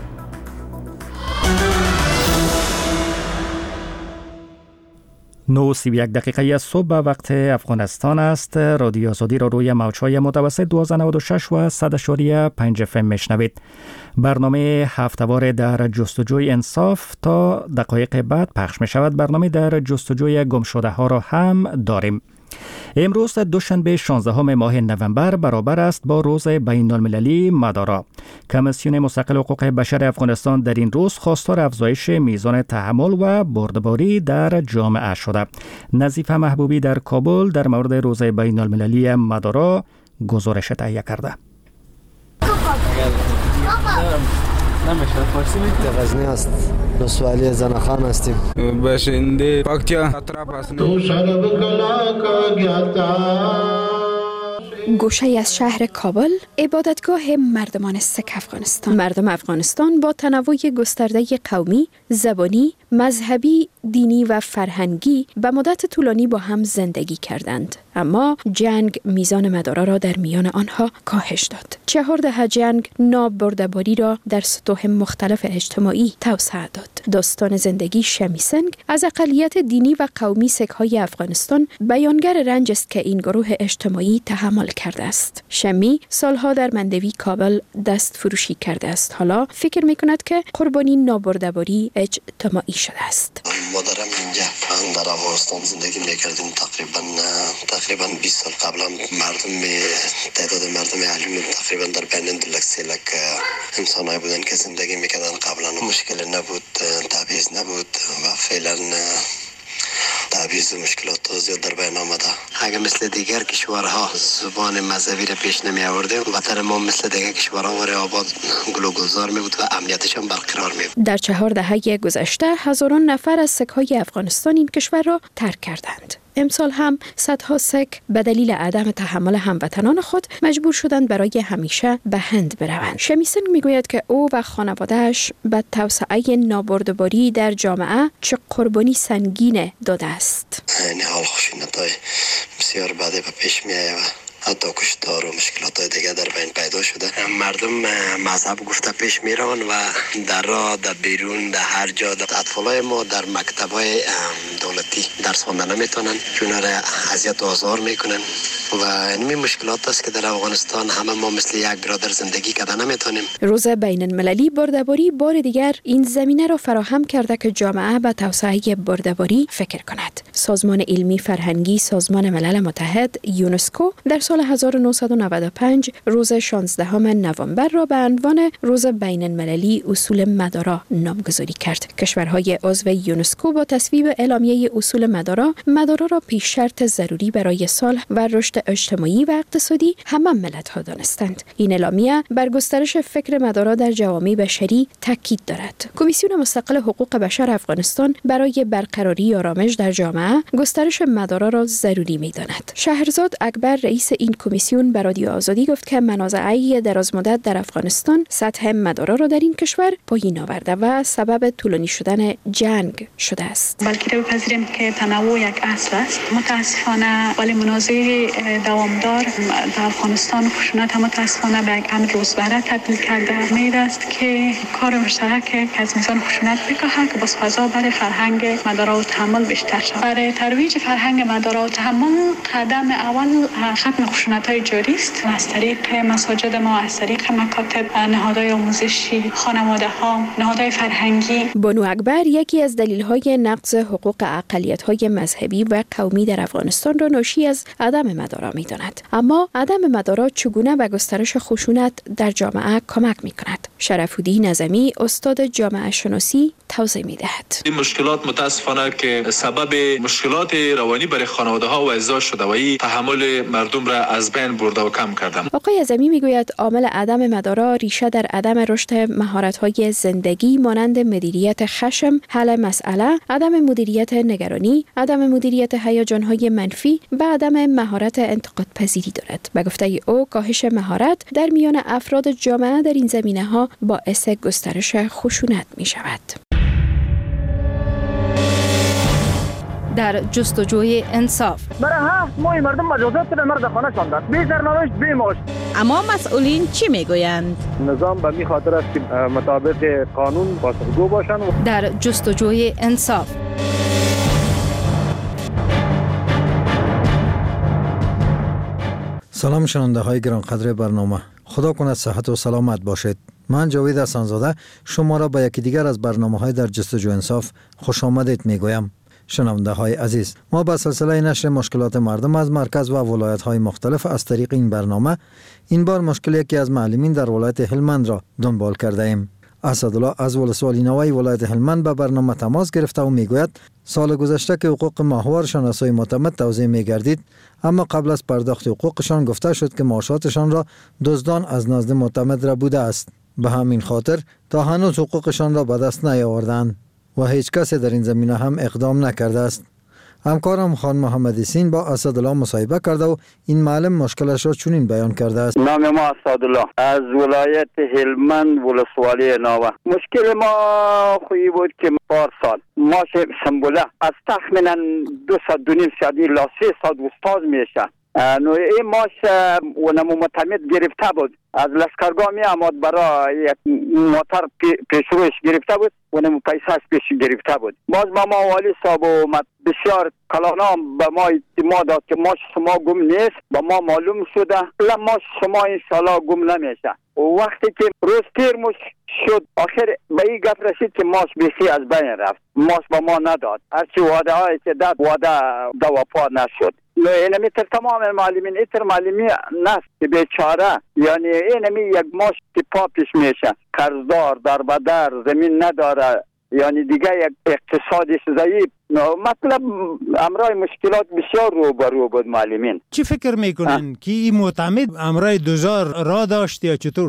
نو سی و یک دقیقه صبح وقت افغانستان است. رادیو آزادی را روی موج‌های متوسط دویست و نود و شش و صد و پنج اف ام میشنوید. برنامه هفته‌وار در جستجوی انصاف تا دقایق بعد پخش می شود. برنامه در جستجوی گمشده ها را هم داریم. امروز دوشنبه شانزدهم ماه نوامبر برابر است با روز بین المللی مدارا. کمیسیون مستقل حقوق بشر افغانستان در این روز خواستار افزایش میزان تحمل و بردباری در جامعه شده. نظیفه محبوبی در کابل در مورد روز بین المللی مدارا گزارش تهیه کرده. نمیشه فارسی میگه غزنی هست. نسوالی زنخان هستیم. باشنده پاکتیا اطراف هستیم. تو شرب کلا کا گیاتا. گوشه از شهر کابل عبادتگاه مردمان سک افغانستان. مردم افغانستان با تنوع گسترده قومی، زبانی، مذهبی، دینی و فرهنگی به مدت طولانی با هم زندگی کردند. اما جنگ میزان مدارا را در میان آنها کاهش داد. چهار دهه جنگ نابردباری را در سطوح مختلف اجتماعی توسعه داد. داستان زندگی شمی سنگ از اقلیت دینی و قومی سک‌های افغانستان بیانگر رنج است که این گروه اجتماعی تحمل کرده است. شمی سالها در مندوی کابل دست فروشی کرده است. حالا فکر می‌کند که قربانی نابردباری اجتماعی شده است. مادرم اینجا در افغانستان زندگی میکردیم تقریبا تقریبا بیست سال قبل مردم تعداد مردم علی تقریبا در بین دو لک سه لک انسان‌های بودن که زندگی میکردن. قبلا مشکل نبود، تبعیض نبود و فعلا تبعیض و مشکلات زیاد در بین آمده. اگر مثل دیگر کشورها زبان مذهبی را پیش نمی آورده وطن ما مثل دیگر کشورها و آباد گل و گلزار می بود و امنیتش هم برقرار می بود. در چهار دهه گذشته هزاران نفر از سک‌های افغانستان این کشور را ترک کردند. امسال هم صدها سک به دلیل عدم تحمل هموطنان خود مجبور شدند برای همیشه به هند بروند. شمیسنگ میگوید که او و خانواده‌اش به توسعه نابردباری در جامعه چه قربانی سنگین داده است. این حال خشونت‌های بسیار بعد به پیش می‌آید. حتی کشتار و مشکلات های دیگه در بین پیدا شده. مردم مذهب گفته پیش میرون و در راه در بیرون در هر جا اطفالای ما در مکتبای دولتی درس خواندن نمیتونن چون را اذیت و آزار میکنن و این مشکلات است که در افغانستان همه ما مثل یک برادر زندگی کردن نمیتونیم. روز بین المللی بردباری بار دیگر این زمینه را فراهم کرده که جامعه به توسعه بردباری فکر کند. سازمان علمی فرهنگی سازمان ملل متحد یونسکو در سال هزار و نهصد و نود و پنج روز شانزدهم نوامبر را به عنوان روز بین المللی اصول مدارا نامگذاری کرد. کشورهای عضو یونسکو با تصویب اعلامیه اصول مدارا، مدارا را پیش شرط ضروری برای صلح و رشد اجتماعی و اقتصادی همه ملت‌ها دانستند. این اعلامیه بر گسترش فکر مدارا در جوامع بشری تاکید دارد. کمیسیون مستقل حقوق بشر افغانستان برای برقراری آرامش در جامعه گسترش مدارا را ضروری می‌داند. شهرزاد اکبر رئیس این کمیسیون به رادیو آزادی گفت که منازعه درازمدت در افغانستان سطح مدارا را در این کشور پایین آورده و سبب طولانی شدن جنگ شده است. بلکه بپذیریم که تنوع یک اصل است. متاسفانه ولی منازعه دوامدار در افغانستان خشونت متاسفانه به یک امر روزمره تبدیل کرده. امید است که کار مشترک که از میزان خشونت بکاهد که باز فضا برای فرهنگ مدارا و تحمل بیشتر شود. برای ترویج فرهنگ مدارا و تحمل قدم اول ختم خشونت‌های جاری است. از طریق مساجد ما، از طریق مکاتب، نهادهای آموزشی، خانواده‌ها، نهادهای فرهنگی. بانو اکبر یکی از دلایل نقض حقوق اقلیت‌های مذهبی و قومی در افغانستان را ناشی از عدم مدارا می‌داند. اما عدم مدارا چگونه به گسترش خشونت در جامعه کمک می‌کند؟ شرف‌الدین نظمی استاد جامعه شناسی توضیح می‌دهد. این مشکلات متاسفانه که سبب مشکلات روانی برای خانواده‌ها و اعضا شده و این تحمل مردم را از بین برده و کم کرده. آقای نظمی میگوید عامل عدم مدارا ریشه در عدم رشد مهارت‌های زندگی مانند مدیریت خشم، حل مسئله، عدم مدیریت نگرانی، عدم مدیریت هیجان‌های منفی و عدم مهارت انتقاد پذیری دارد. به گفته او کاهش مهارت در میان افراد جامعه در این زمینه‌ها باعث گسترش خشونت می‌شود. در جستجوی انصاف برای هفت ماه مردم مجازات به مرد خانه شاندند، بی سرنوشت بی معاش. اما مسئولین چی میگویند؟ نظام به می خاطر است که مطابق قانون پاسخگو باشند. در جستجوی انصاف سلام شنونده های گرانقدر برنامه، خدا کند صحت و سلامت باشید. من جاوید حسن‌زاده شما را به یکی دیگر از برنامه های در جستجوی انصاف خوش آمدید میگویم. شنونده های عزیز، ما به سلسله نشر مشکلات مردم از مرکز و ولایت های مختلف از طریق این برنامه این بار مشکل یکی از معلمین در ولایت هلمند را دنبال کرده ایم. اسدالله از ولسوالی نوای ولایت هلمند به برنامه تماس گرفته و میگوید سال گذشته که حقوق ماهوارشان از سوی معتمد توزیع میگردید، اما قبل از پرداخت حقوقشان گفته شد که معاشاتشان را دزدان از نزد معتمد را بوده است. به همین خاطر تا هنوز حقوقشان را به دست نیاوردند و هیچ کسی در این زمینه هم اقدام نکرده است. همکارم خان محمد سین با اسدالله مصاحبه کرده و این معلم مشکلش را چنین بیان کرده است. نام ما اسدالله از ولایت هلمند ولسوالی ناوه. مشکل ما خویی بود که پارسال ماش سنبوله از تخمینا دو صد و نیم ساعتی لا سه صد استاد میشه. نوع این ماش و نمو متمد گرفته بود، از لشکرگاه می آمد برای یک موتر پیشروش گرفته بود و نمو پیساش پیش گرفته بود. باز با ما والی صاحب و بسیار کلانام به ما اعتماد داد که ماش شما گم نیست، با ما معلوم شده لا ماش شما انشالله گم نمیشه. و وقتی که روز پیر مش شد آخر به این گفت رسید که ماش بیسی از بین رفت، ماش با ما نداد، هرچی وعده هایی که داد وعده دوپا نشد. اینمی تر تمام معلمین ایتر معلمی نست که بیچاره، یعنی اینمی یک ماش که پا پیش میشه، قرضدار در بدر زمین نداره، یعنی دیگه یک اقتصادش ضعیف، مطلب امرای مشکلات بسیار رو برو بود معلمین. چی فکر میکنن که این معتمد امرای دوزار را داشت یا چطور؟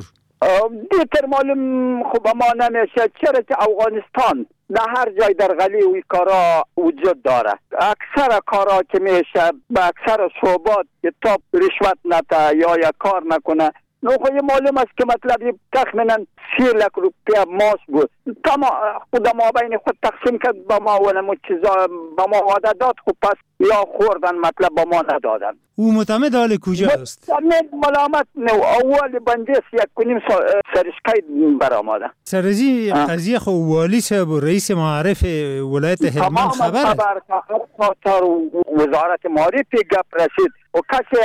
دیتر معلوم خوب ما نمیشه، چرا که افغانستان در هر جای در غلی وی کارا وجود داره. اکثر کارا که میشه به اکثر شعبات که تا رشوت نده یا یا کار نکنه، نو خواهی معلوم است که مطلب تخمینا سی لک روپیه ماس بود. تمام خود ما بین خود تقسیم کرد با ما و نمو چیزا با ما وعده داد، خب پس یا خوردن مطلب با ما ندادن. او معتمد حال کجا است؟ معتمد ملامت نو اول بندیس یک کنیم سرشکای برآمده. سرزی قضیه خو والی صاحب و رئیس معارف ولایت هلمند خبر خبر خاطر وزارت معارف گپ رسید و کسی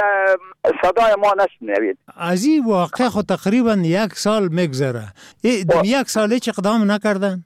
صدای ما نشنوید. از این واقع خود تقریبا یک سال میگذره، یک سال هیچ اقدام نکردن؟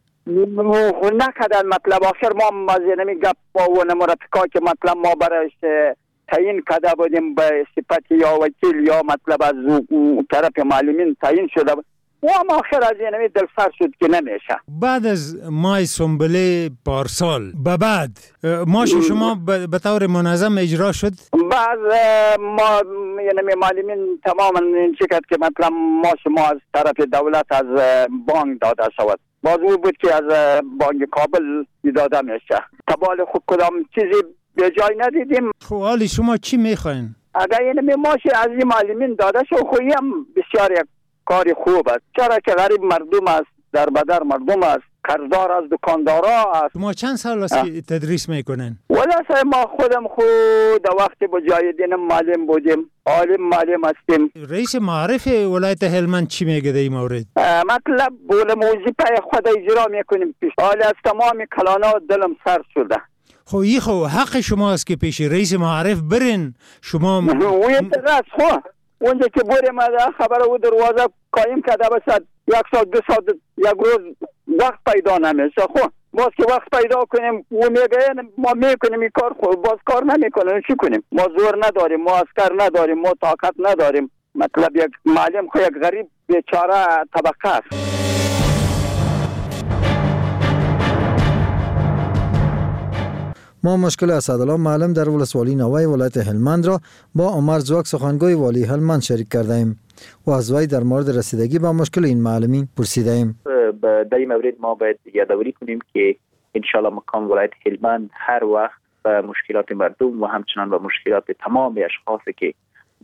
نکردن. مطلب آخر ما مزینمی گپ با و نمرتکا که مطلب ما برایش تعیین کرده بودیم به صفت یا وکیل یا مطلب از طرف معلمین تعیین شده بود، و هم آخر از این دل سر شد که نمیشه. بعد از ماه سنبله پارسال به بعد ماش شما به طور منظم اجرا شد؟ بعد ما یعنی معلمین تماما این چه کرد که مثلا ماش ما از طرف دولت از بانک داده شود. باز او بود که از بانک کابل داده میشه. تبال خود کدام چیزی به جای ندیدیم. خب حالی شما چی میخواین؟ اگر این ماش از این معلمین داده شد خویی هم بسیار یک کاری خوب است. چرا که غریب مردم است، در بدر مردم است، قرضدار از دکاندارا است. ما چند سال است که تدریس میکنن؟ ولی ما خودم خود در وقت با جای دین معلم بودیم، عالم معلم هستیم. رئیس معارف ولایت هلمند چی میگه در این مورد؟ مطلب بول وظیفه خود اجرا میکنیم پیش. حال از تمام کلانا دلم سر شده. خو ای خو حق شماست که پیش رئیس معارف برین. شما م... وی تراس خو اونجا که بریم خبر او دروازه قایم کرده باشد یک ساعت دو ساعت یک روز وقت پیدا نمیشه. خو باز که وقت پیدا کنیم و میگه ما میکنیم این کار خو باز کار نمیکنیم چی کنیم؟ ما زور نداریم، ما عسکر نداریم، ما طاقت نداریم. مطلب یک معلم خو یک غریب بیچاره طبقه است. ما مشکل اسدالله معلم در ولسوالی نوای ولایت هلمند را با عمر زواک سخنگوی والی هلمند شریک کرده ایم و از وی در مورد رسیدگی به مشکل این معلمین پرسیده ایم. در این مورد ما باید یادآوری کنیم که انشالله مقام ولایت هلمند هر وقت به مشکلات مردم و همچنان به مشکلات تمام اشخاصی که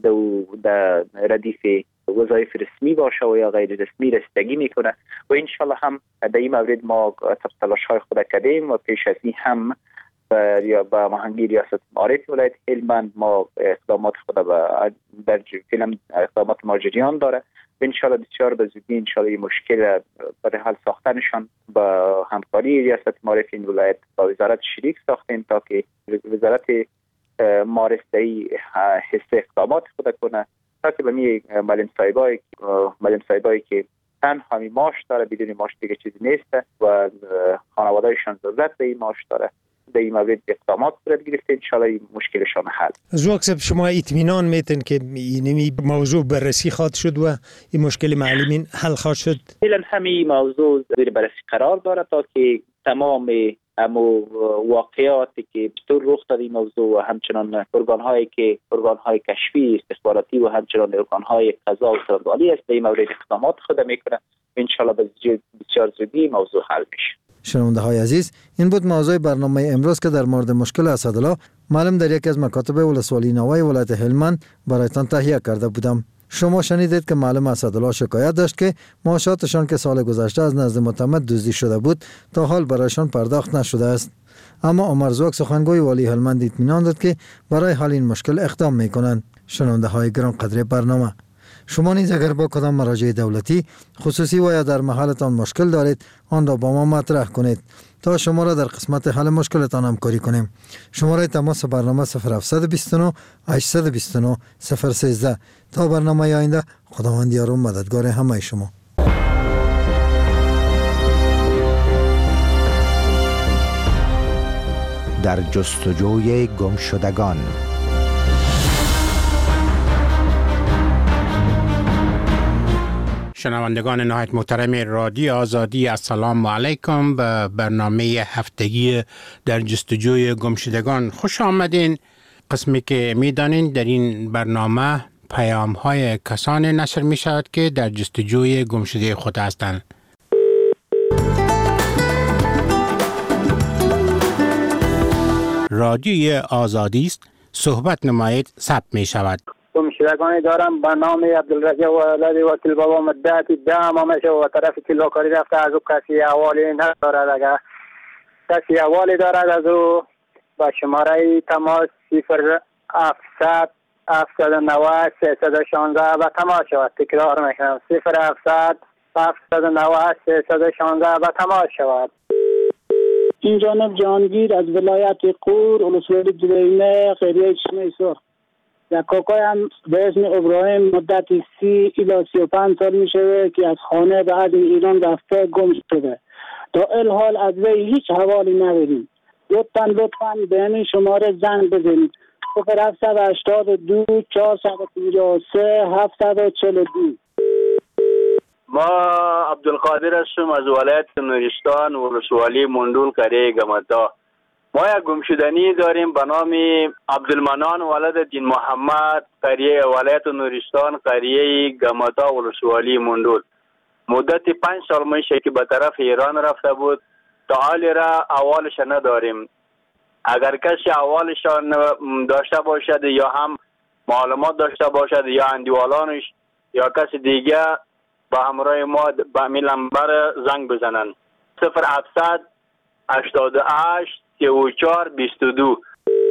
در ردیف وظایف رسمی باشه و یا غیر رسمی رسیدگی میکنه و انشالله هم در این مورد ما تلاش های خود کردیم و پیش از این هم یا با مهنگی ریاست معارف ولایت هلمند ما اقدامات خود به در فیلم اقدامات ما جریان داره و انشالله بسیار به زودی انشالله این مشکل برای حل ساختنشان با همکاری ریاست معارف این ولایت با وزارت شریک ساختیم تا که وزارت معارف در این حصه اقدامات خود کنه تا که به می معلم صاحبایی معلم صاحبایی که تنها می ماش داره بدون ماش دیگه چیزی نیست و خانواده‌شان ضرورت به این ماش داره در این مورد اقدامات صورت گرفته انشاءالله این مشکلشان حل. زواک صاحب شما اطمینان میتین که این موضوع بررسی خواهد شد و این مشکل معلمین حل خواهد شد؟ فعلا همین موضوع زیر بررسی قرار داره تا که تمام امو واقعاتی که بطور رخ داده این موضوع و همچنان ارگان‌هایی که ارگان‌های کشفی استخباراتی و همچنان ارگان‌های قضا و سرگالی است در این مورد اقدامات خود میکنه انشاءالله بسیار زودی موضوع حل میشه. شنونده های عزیز، این بود موضوع برنامه امروز که در مورد مشکل اسدالله معلم در یکی از مکاتب ولسوالی نوای ولایت هلمند برایتان تهیه کرده بودم. شما شنیدید که معلم اسدالله شکایت داشت که معاشاتشان که سال گذشته از نزد معتمد دزدی شده بود تا حال برایشان پرداخت نشده است. اما عمر زواک سخنگوی والی هلمند اطمینان داد که برای حل این مشکل اقدام میکنند. شنونده های گران قدر برنامه، شما نیز اگر با کدام مراجع دولتی خصوصی و یا در محلتان مشکل دارید آن را با ما مطرح کنید تا شما را در قسمت حل مشکلتان همکاری کنیم. شماره تماس برنامه صفر هفت دو نه هشت دو نه صفر یک سه. تا برنامه آینده خداوند یار و مددگار همه شما. در جستجوی گمشدگان. شنوندگان نهایت محترم رادیو آزادی، السلام علیکم. به برنامه هفتگی در جستجوی گمشدگان خوش آمدین. قسمی که میدانین در این برنامه پیام های کسانی نشر می شود که در جستجوی گمشده خود هستند. رادیوی آزادی است، صحبت نمایید ثبت می شود. گمشدگانی دارم به نام عبدالرزاق ولدی وکیل بابا مدتی دم آمشه و طرف کلاکاری رفته از او کسی احوالی ندارد. اگر کسی احوالی دارد از او با شماره تماس صفر هفتصد هفتصد و نود سیصد و شانزده به تماس شود. تکرار میکنم صفر هفتصد هفتصد و نود سیصد و شانزده به تماس شود. این جانب جهانگیر از ولایت قور ولسوالی دریمه قریه شمیسو. یک کاکای هم به اسم ابراهیم مدتی سی الی سی و پنج سال می شده که از خانه به عدن ایران رفته گم شده. تا الحال از وی هیچ حوالی نداریم. لطفاً لطفاً به همین شماره زنگ بزنید. صفر هفتصد و هشتاد و دو چهارصد و پنجاه و سه هفتصد و چهل و دو. ما عبدالقادر هستم از ولایت نورستان ولسوالی مندول قریه گمتا. ما یک گمشدنی داریم به نام عبدالمنان ولد دین محمد قریه ولایت نورستان قریه گمتا ولسوالی مندول. مدت پنج سال میشه که به طرف ایران رفته بود. تا حال را اولش نداریم. اگر کسی اولش داشته باشد یا هم معلومات داشته باشد یا اندیوالانش یا کسی دیگه با همراه ما به می نمبر زنگ بزنن. صفر هفتصد هشتاد و هشت سی و چهار بیست و دو.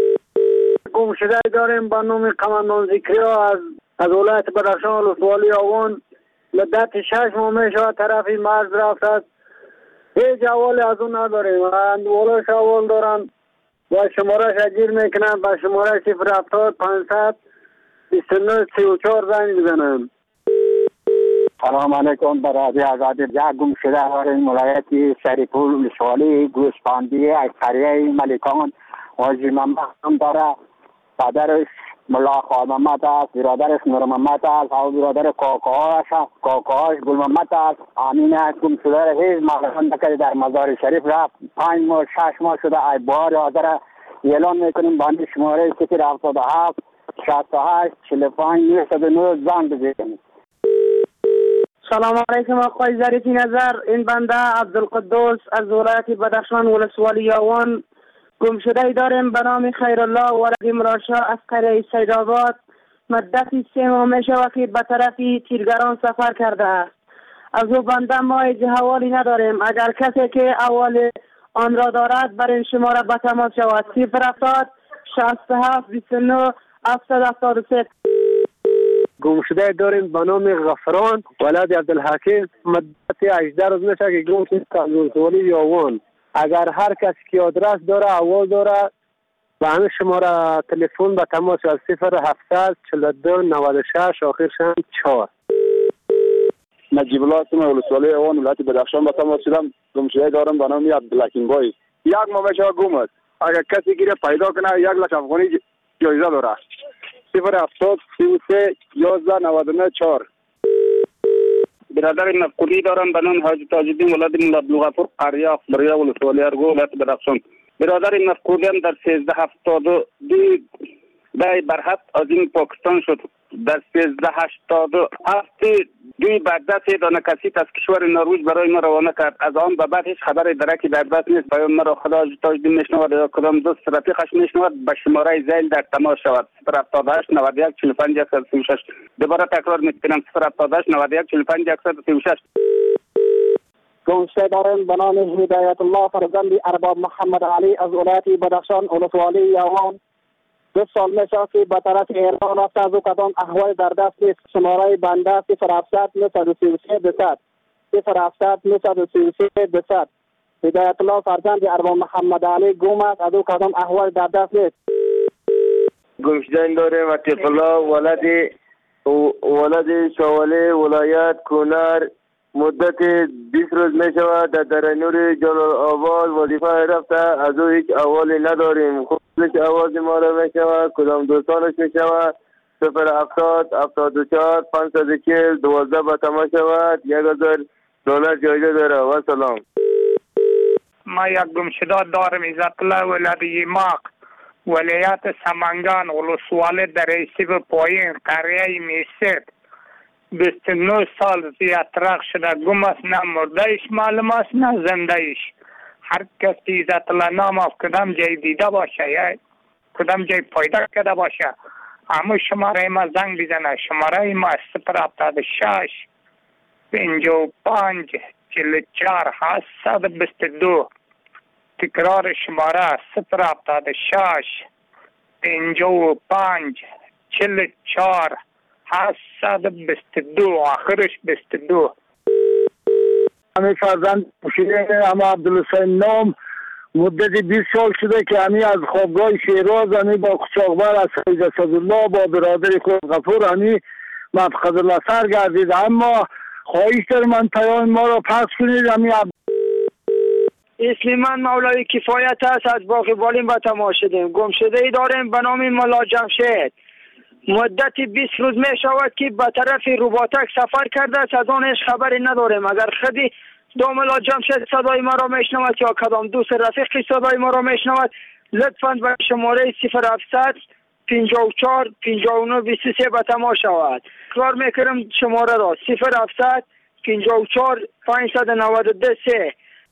گمشده داریم به نام قماندان ذکری از از ولایت بدخشان ولسوالی آوان. مدت شش ماه میشه طرفی مرز رفت است. هیچ احوالی از اون نداریم. اندیوالانش احوال دارن. با شماره شگیر میکنن با شماره صفر هفتاد پانصد بیست و نه سی و چهار زنگ بزنن. سلام علیکم برادر آزادی. یک گمشده داریم ولایت سریپور ولسوالی گوسفندی از قریه ملکان. حاجی محمد هم داره. پدرش ملا خان محمد است، برادرش نور محمد است، او برادر کاکاهاش کاکاهاش گل محمد است. امین است گمشده هیچ معلوم نکرده در مزار شریف رفت. پنج ماه شش ماه شده. ای بار حاضر اعلان میکنیم بند شماره صفر هفتاد و هفت شصت و هشت چهل و پنج نود و نه زنگ بزنید. سلام علیکم آقای ظریفی نظر. این بنده عبدالقدوس از ولایت بدخشان ولسوالی آوان. گمشده داریم به نام خیرالله ولد مراشا از قریه سیدآباد. مدتی سه ماه میشه که به طرف تیرگران سفر کرده است. از او بنده ما هیچ حوالی نداریم. اگر کسی که اول آن را دارد بر این شماره به تماس شود. صفر هفتاد شصت و هفت بیست و نه هفتصد و هفتاد و سه. گمشده داریم به نام غفران ولد عبدالحکیم. مدت هجده روز میشه که گم شده از ولسوالی آوان. اگر هر کسی که آدرس داره اول داره به همه شماره تلفن به تماس از صفر هفتصد چهل و دو نود و شش آخرش هم چهار. نجیب الله هستم ولسوالی آوان ولایت بدخشان به تماس شدم. گمشده دارم به نام عبدالحکیم بای. یک ماه میشه گم است. اگر کسی گیره پیدا کنه یک لک افغانی جایزه داره. صفر هفتاد سی و سه یازده نود و نه چهار. برادر مفقودی دارم به نام حاجی تاج الدین ولد مولا عبدالغفور قریه اخباریه ولسوالی ارگو ولایت بدخشان. برادر مفقودی هم در سیزده هفتاد و دو دای برحت از این پاکستان شد. در سیزده هشتاد و هفت دوی بغداد سه دانه کسی از کشور نروژ برای ما روانه کرد. از آن به بعد هیچ خبر درکی در دست نیست. بیان مرا خدا حاجی تاج الدین میشنود یا کدام دوست رفیقش میشنود به شماره زیل در تماس شود. صفر هفتاد و هشت نود و یک چهل و پنج صد و سی و شش. دوباره تکرار میکنم صفر هفتاد و هشت نود و یک چهل و پنج صد و سی و شش. گمشده داریم به نام هدایت الله فرزند ارباب محمد علی از ولایت بدخشان ولسوالی یوان. دو سال میشه که به طرف ایران رفته. از او کدام احوال در دست نیست. شماره بنده صفر هفتصد نود و سی و سه دویست صفر هفتصد نود و سی و سه دویست. هدایت الله فرزند ارباب محمد علی گم است. از او کدام احوال در دست نیست. گمشده داریم عتیق الله ولد ولد شواله ولایت کنر. مدت بیست روز می شود در درنور جلال آباد وظیفه رفته. از او هیچ احوالی نداریم. خودش آواز ما را می شود کدام دوستانش می شود. صفر هفتاد هفتاد و چهار پانصد و چهل دوازده به تماس شود. یک هزار دلار جایزه داره. و سلام. ما یک گمشده دارم عزت الله ولد یماق ولایت سمنگان ولسوالی در ایسیب پایین قریه میسد. بیست و نه سال زیادترک شده گم است. نه مردهش معلوم است نه زندهش. هر کسی عزت الله نام از کدام جای دیده باشه یا کدام جای پیدا کرده باشه همه شماره ما زنگ بزنه. شماره ما صفر هفتاد و شش پنجاه و پنج چهل و چهار هشتصد و بیست و دو. تکرار شماره صفر هفتاد و شش پنجاه و پنج چهل و چهار هشتصد و بیست و دو آخرش بیست و دو. همه فرزند مشیرین اما عبدالحسین نام مدت بیست سال شده که همی از خوابگاه شیراز همی با قچاقبر از سید اسدالله با برادر خود غفور همی مفقد الله سر گردید. اما خواهش دارم من پیام ما را پس کنید. همی عبد... اسلیمان مولای کفایت است از باقی بالین و تماس شدیم. گم شده ای داریم به نام مولا جمشید مدت بیست روز می شود که به طرف روباتک سفر کرده است، از آن هیچ خبری نداریم. اگر خودی داملا جمشید صدای ما را میشنود یا کدام دوست رفیقی صدای ما را میشنود، لطفاً به شماره صفر هفتصد پنجاه و چهار پنجاه و نه بیست و سه به تماس شود. تکرار میکنم شماره را صفر هفتصد پنجاه و چهار پانصد و نود و دو سه.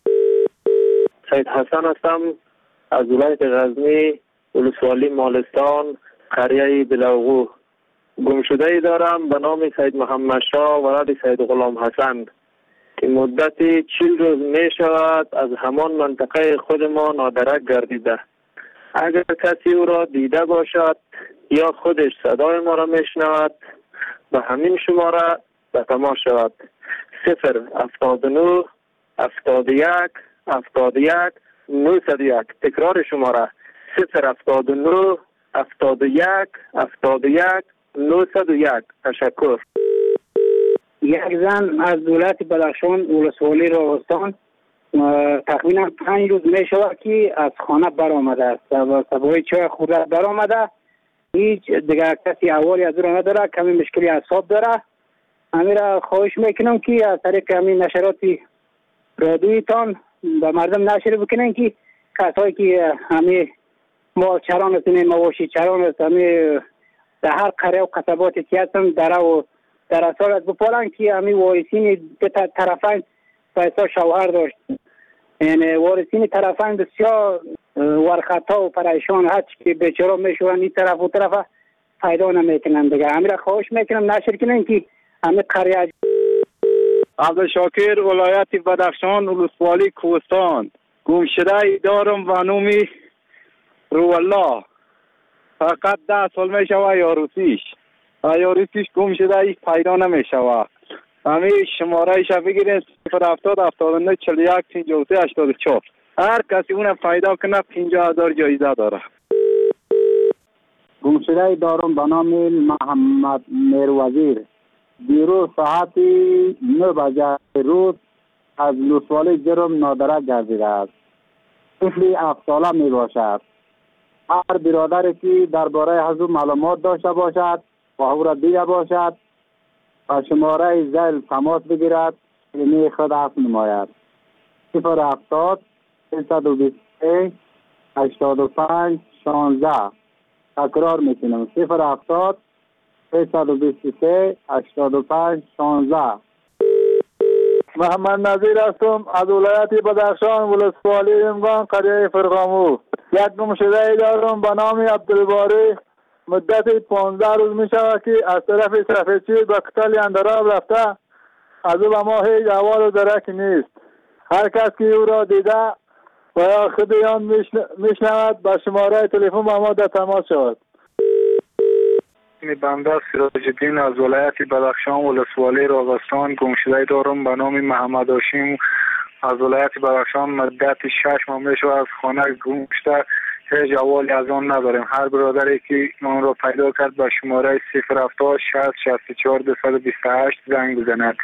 سید حسن هستم از ولایت غزنی، ولسوالی مالستان، قریه بلاغو. گمشده ای دارم به نام سید محمد شاه ولد سید غلام حسن که مدت چهل روز می شود از همان منطقه خود ما نادرک گردیده. اگر کسی او را دیده باشد یا خودش صدای ما را می شنود به همین شماره به تماس شود. صفر هفتاد و نه هفتاد و یک هفتاد و یک نهصد و یک. تکرار شماره صفر هفتاد و نه هفتاد و یک هفتاد و یک نهصد و یک. تشکر. یک زن از ولایت بدخشان ولسوالی راغستان تقریبا پنج روز می شود که از خانه برآمده است و سبای چای خورده برآمده. هیچ دیگر کسی احوالی از او را نداره، کمی مشکلی اعصاب داره. همین را خواهش میکنم که از طریق همین نشرات رادیویتان به مردم نشر بکنن که کسایی که همین مال چران هستن، مواشی چران هستن، در هر قریه و قصباتی که هستن در و در اصال از بپالن که همین وارثین طرفین پیسا شوهر داشت. یعنی وارثین طرفین بسیار ورخطا و پریشان هست که بیچاره میشون این طرف و طرف پیدا نمیکنن دیگه. همین را خواهش میکنم نشر کنن که همین قریه. عبدالشاکر ولایت بدخشان ولسوالی کوهستان. گمشده ای دارم و نومی روالله. فقط ده سال می شود یاروسیش یاروسیش گمشده ای پیدا نمی شود. همه شماره ایش بگیرید صفر هفتاد هفتاد و نه چهل و یک پنجاه و سه هشتاد و چهار. هر کسی اون پیدا کنه پنجاه هزار جایزه داره. گمشده ای دارم به نام محمد میروزیر. دیروز ساعت نه بجه روز از ولسوالی جرم نادرک گردیده است. طفلی هفت ساله می باشد. هر برادری که درباره از او معلومات داشته باشد و او را دیده باشد و شماره زل تماس بگیرد می خود عفو نماید. صفر هفتاد سیصد و بیست و سه هشتاد و پنج شانزده. تکرار میکنم صفر هفتاد سیصد و بیست و سه هشتاد و پنج شانزده. محمد نظیر هستم از ولایت بدخشان ولسوالی امگان قریه فرغامو. یک گمشده ای دارم به نام عبدالباری. مدت پانزده روز می شود که از طرف سرفچی به قتل اندراب رفته. از او به ما هیچ احوال و درکی نیست. هر کس که او را دیده و یا خود آن میشنود به شماره تلفن با ما در تماس شود. بنده سراج الدین از ولایت بدخشان ولسوالی راغستان. گمشده دارم به نام محمد هاشم از ولایت بدخشان. مدت شش ماه می شود از خانه گم شده. هیچ احوالی از آن نداریم. هر برادری که من را پیدا کرد به شماره صفر هفتاد شصت شصت و چهار دویست و بیست و هشت زنگ بزند.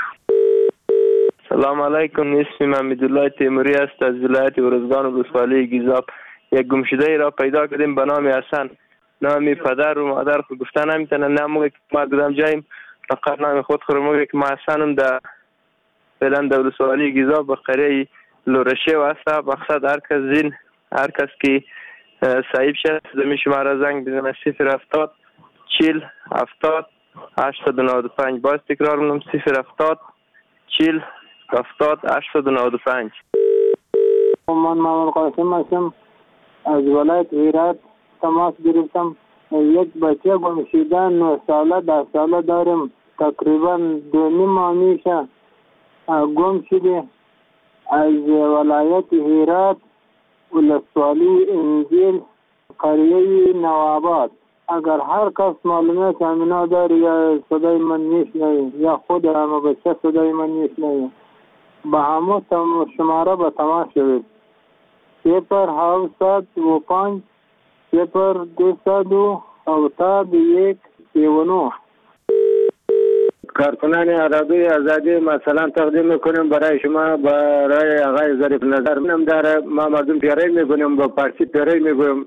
سلام علیکم. اسمم حمیدالله تیموری است از ولایت ارزگان ولسوالی گیزاب. یک گمشده ای را پیدا کردیم به نام حسن. نام پدر و مادر خود گفتن نمیتونن. نه موقع که ما کدام جاییم فقط نام خود خود موقع که ما حسنم در فعلا در ولسوالی گیزاب به قریه لورشه و هسته. مقصد هر کس زین هر کس که صاحب شد زمین شماره زنگ بزنه صفر هفتاد چهل هفتاد هشتاد و نود و پنج. باز تکرار میکنم صفر هفتاد چهل هفتاد هشتاد و نود و پنج. من محمد قاسم هستم از ولایت هرات تماس گرفتم. یک بچه گمشده نه ساله ده ساله دارم. تقریبا دو نیم ماه میشه گم شده. از ولایت هرات ولسوالی انجیل قریه نواباد. اگر هر کس معلومات همینا داره یا صدای من میشنوه یا خود همه بچه صدای من میشنوه به همه شماره به تماس شوید. صفر هفتصد و پنج صفر دویست و هفتاد و یک سی و نه. کارکنان عربی آزادی مثلا تقدیم میکنیم برای شما، برای آقای ظریف نظر. من داره ما مردم پیاری میکنیم با پارسی پیاری میگویم.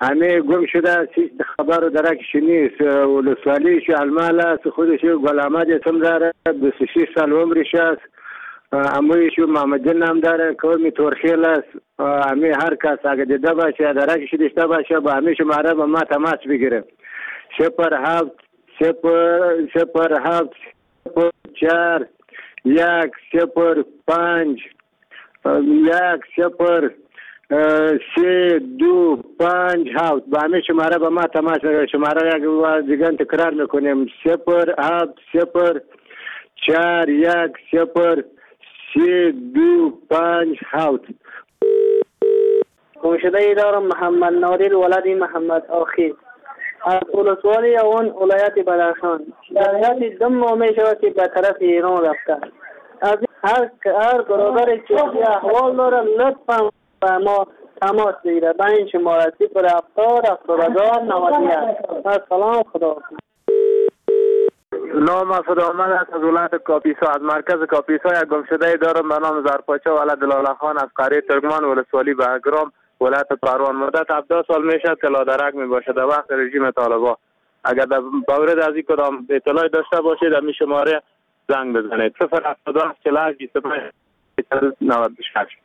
همه گم شده هیچ خبر درکش نیست. ولسوالی شالمال است، خودش گل احمد اسم داره، بیست و شش سال عمرش است. عمویش محمد جان نام داره، قوم تورخیل است. همه هر کس اگه دیده باشه درکش داشته باشه با همه شماره با ما تماس بگیره. صفر هفت صفر صفر هفت صفر چهار یک صفر پنج یک صفر سه دو پنج هفت با همه شماره با ما تماس بگیره. شماره یک بار دیگه تکرار میکنیم: صفر هفت صفر چهار یک صفر سه دو پنج هفت. گمشده دارم محمد نادر ولد محمد آخی از ولسوالی اون ولایت بدخشان. در حیات دم ماه می شود که به طرف ایران رفته. از هر هر برادر که احوال داره لطفا به ما تماس بگیره به این شماره صفر هفتاد هفتاد و چهار نود و یک. السلام، خدا. نام مسعود احمد است از ولایت کاپیسا. از مرکز کاپیسا یک گمشده دارم به نام زرپاچه ولد لاله خان از قریه ترکمان ولسوالی بهگرام ولایت پروان. مدت هفده سال میشه که لادرک می باشد در وقت رژیم طالبان. اگر در مورد از این کدام اطلاعی داشته باشید در می شماره زنگ بزنید: صفر هفتاد و هفت چهل و هشت بیست و پنج نود و شش.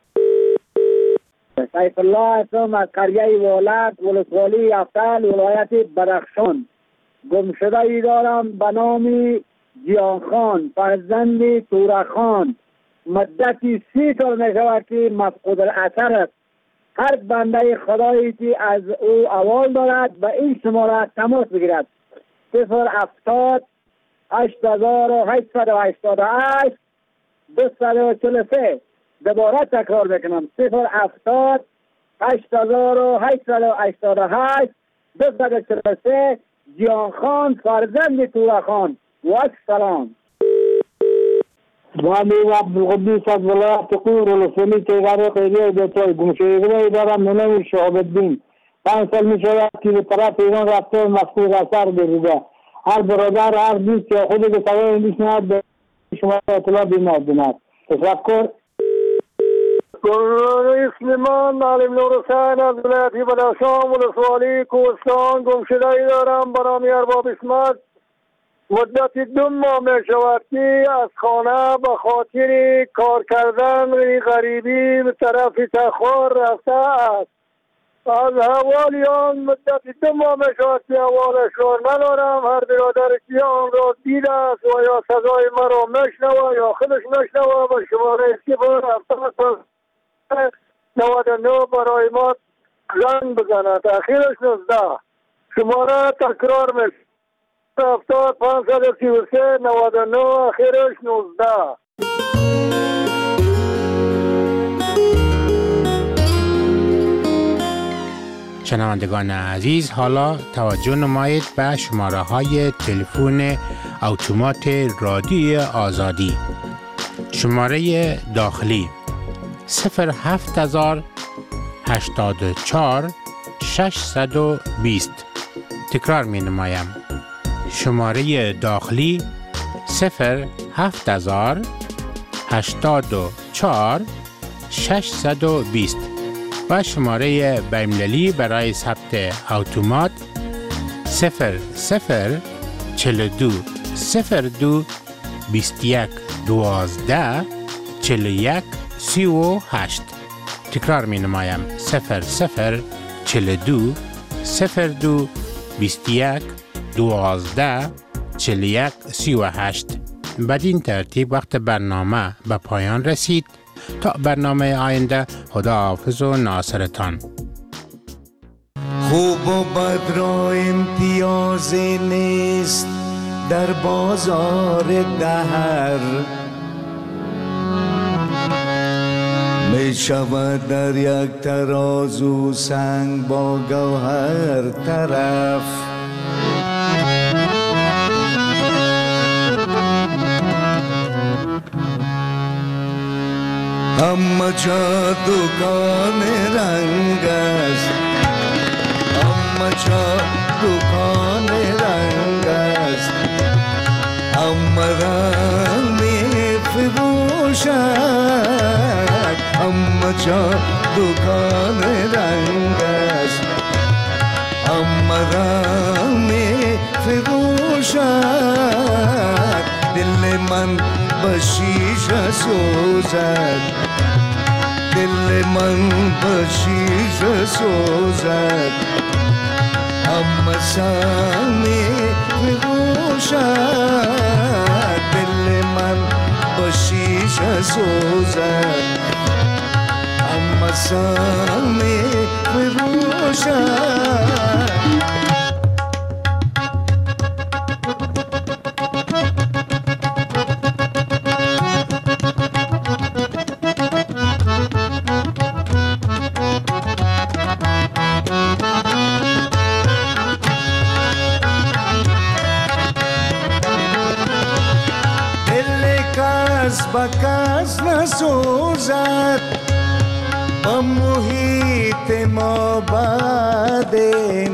سیف الله اسم از قریه ولد ولسوالی افتل ولایت بدخشان. گمشده ای دارم به نام جیان خان فرزند تورا خان. مدتی سی سال می شود که مفقود الاثر است. هر بنده خدایی که از او احوال دارد به این شماره تماس بگیرد: صفر هفتاد هشت هزار و هشتصد و هشتاد و هشت دویست و چهل و سه. دوباره تکرار بکنم: صفر هفتاد هشت هزار و هشتصد و هشتاد و هشت دویست و چهل و سه. جیان خان فرزند تورا خان. و السلام. والی عبدالقدوس از ولایت قور ولسوالی تیغار قیریه بیتوی. گمشده دارم به نام شهاب الدین. پنج سال می شود که به طرف ایران رفته مفقود اثر گردیده. هر برادر هر دوست که خود به سوای میشنود به شما اطلاع بیند. تشکر. اسلمان معلم نور حسین از ولایت بدخشان ولسوالی کوهستان. گمشده دارم به نام ارباب اسمت. مدت دو ماه می شود که از خانه به خاطر کار کردن غریبی به طرف تخار رفته است. از حوالی آن مدت دو ماه می شود که حوالش را ندارم. هر برادر که آن را دیده است و یا صدای مرا میشنوه یا خودش میشنوه به شماره صفر هفتاد نود و نه برای ما زنگ بزند. اخیرش نوزده. شماره تکرار می هفتاد پانصد و سی و سه نود و نه اخیرش نوزده. شنوندگان عزیز، حالا توجه نمایید به شماره های تلفن اتومات رادیو آزادی. شماره داخلی صفر هفت هزار هشتاد و چهار ششصد و بیست. تکرار می نمایم: شماره داخلی صفر هفت هزار هشتاد و چهار ششصد و بیست و شماره بین‌المللی برای ثبت اتومات صفر صفر چهل و دو صفر دو بیست و یک دوازده چهل و یک سی و هشت. تکرار می نمایم: صفر صفر چهل و دو صفر دو بیست و یک دوازده چهل و یک سی و هشت. بدین ترتیب وقت برنامه به پایان رسید. تا برنامه آینده، خدا حافظ و ناصرتان. خوب و بد را امتیازی نیست در بازار دهر. می شود در یک ترازو سنگ با گوهر طرف. همه جا دکان رنگ است، همه جا دکان رنگ است، همه رنگ می فروشد، همه جا دکان رنگ است. مرا می فروشد دل من به شیشه سوزد دل من به شیشه سوزد اما سامی فروشد دل من به شیشه سوزد اما سامی فروشد بکس نسوزد با محیط ما بده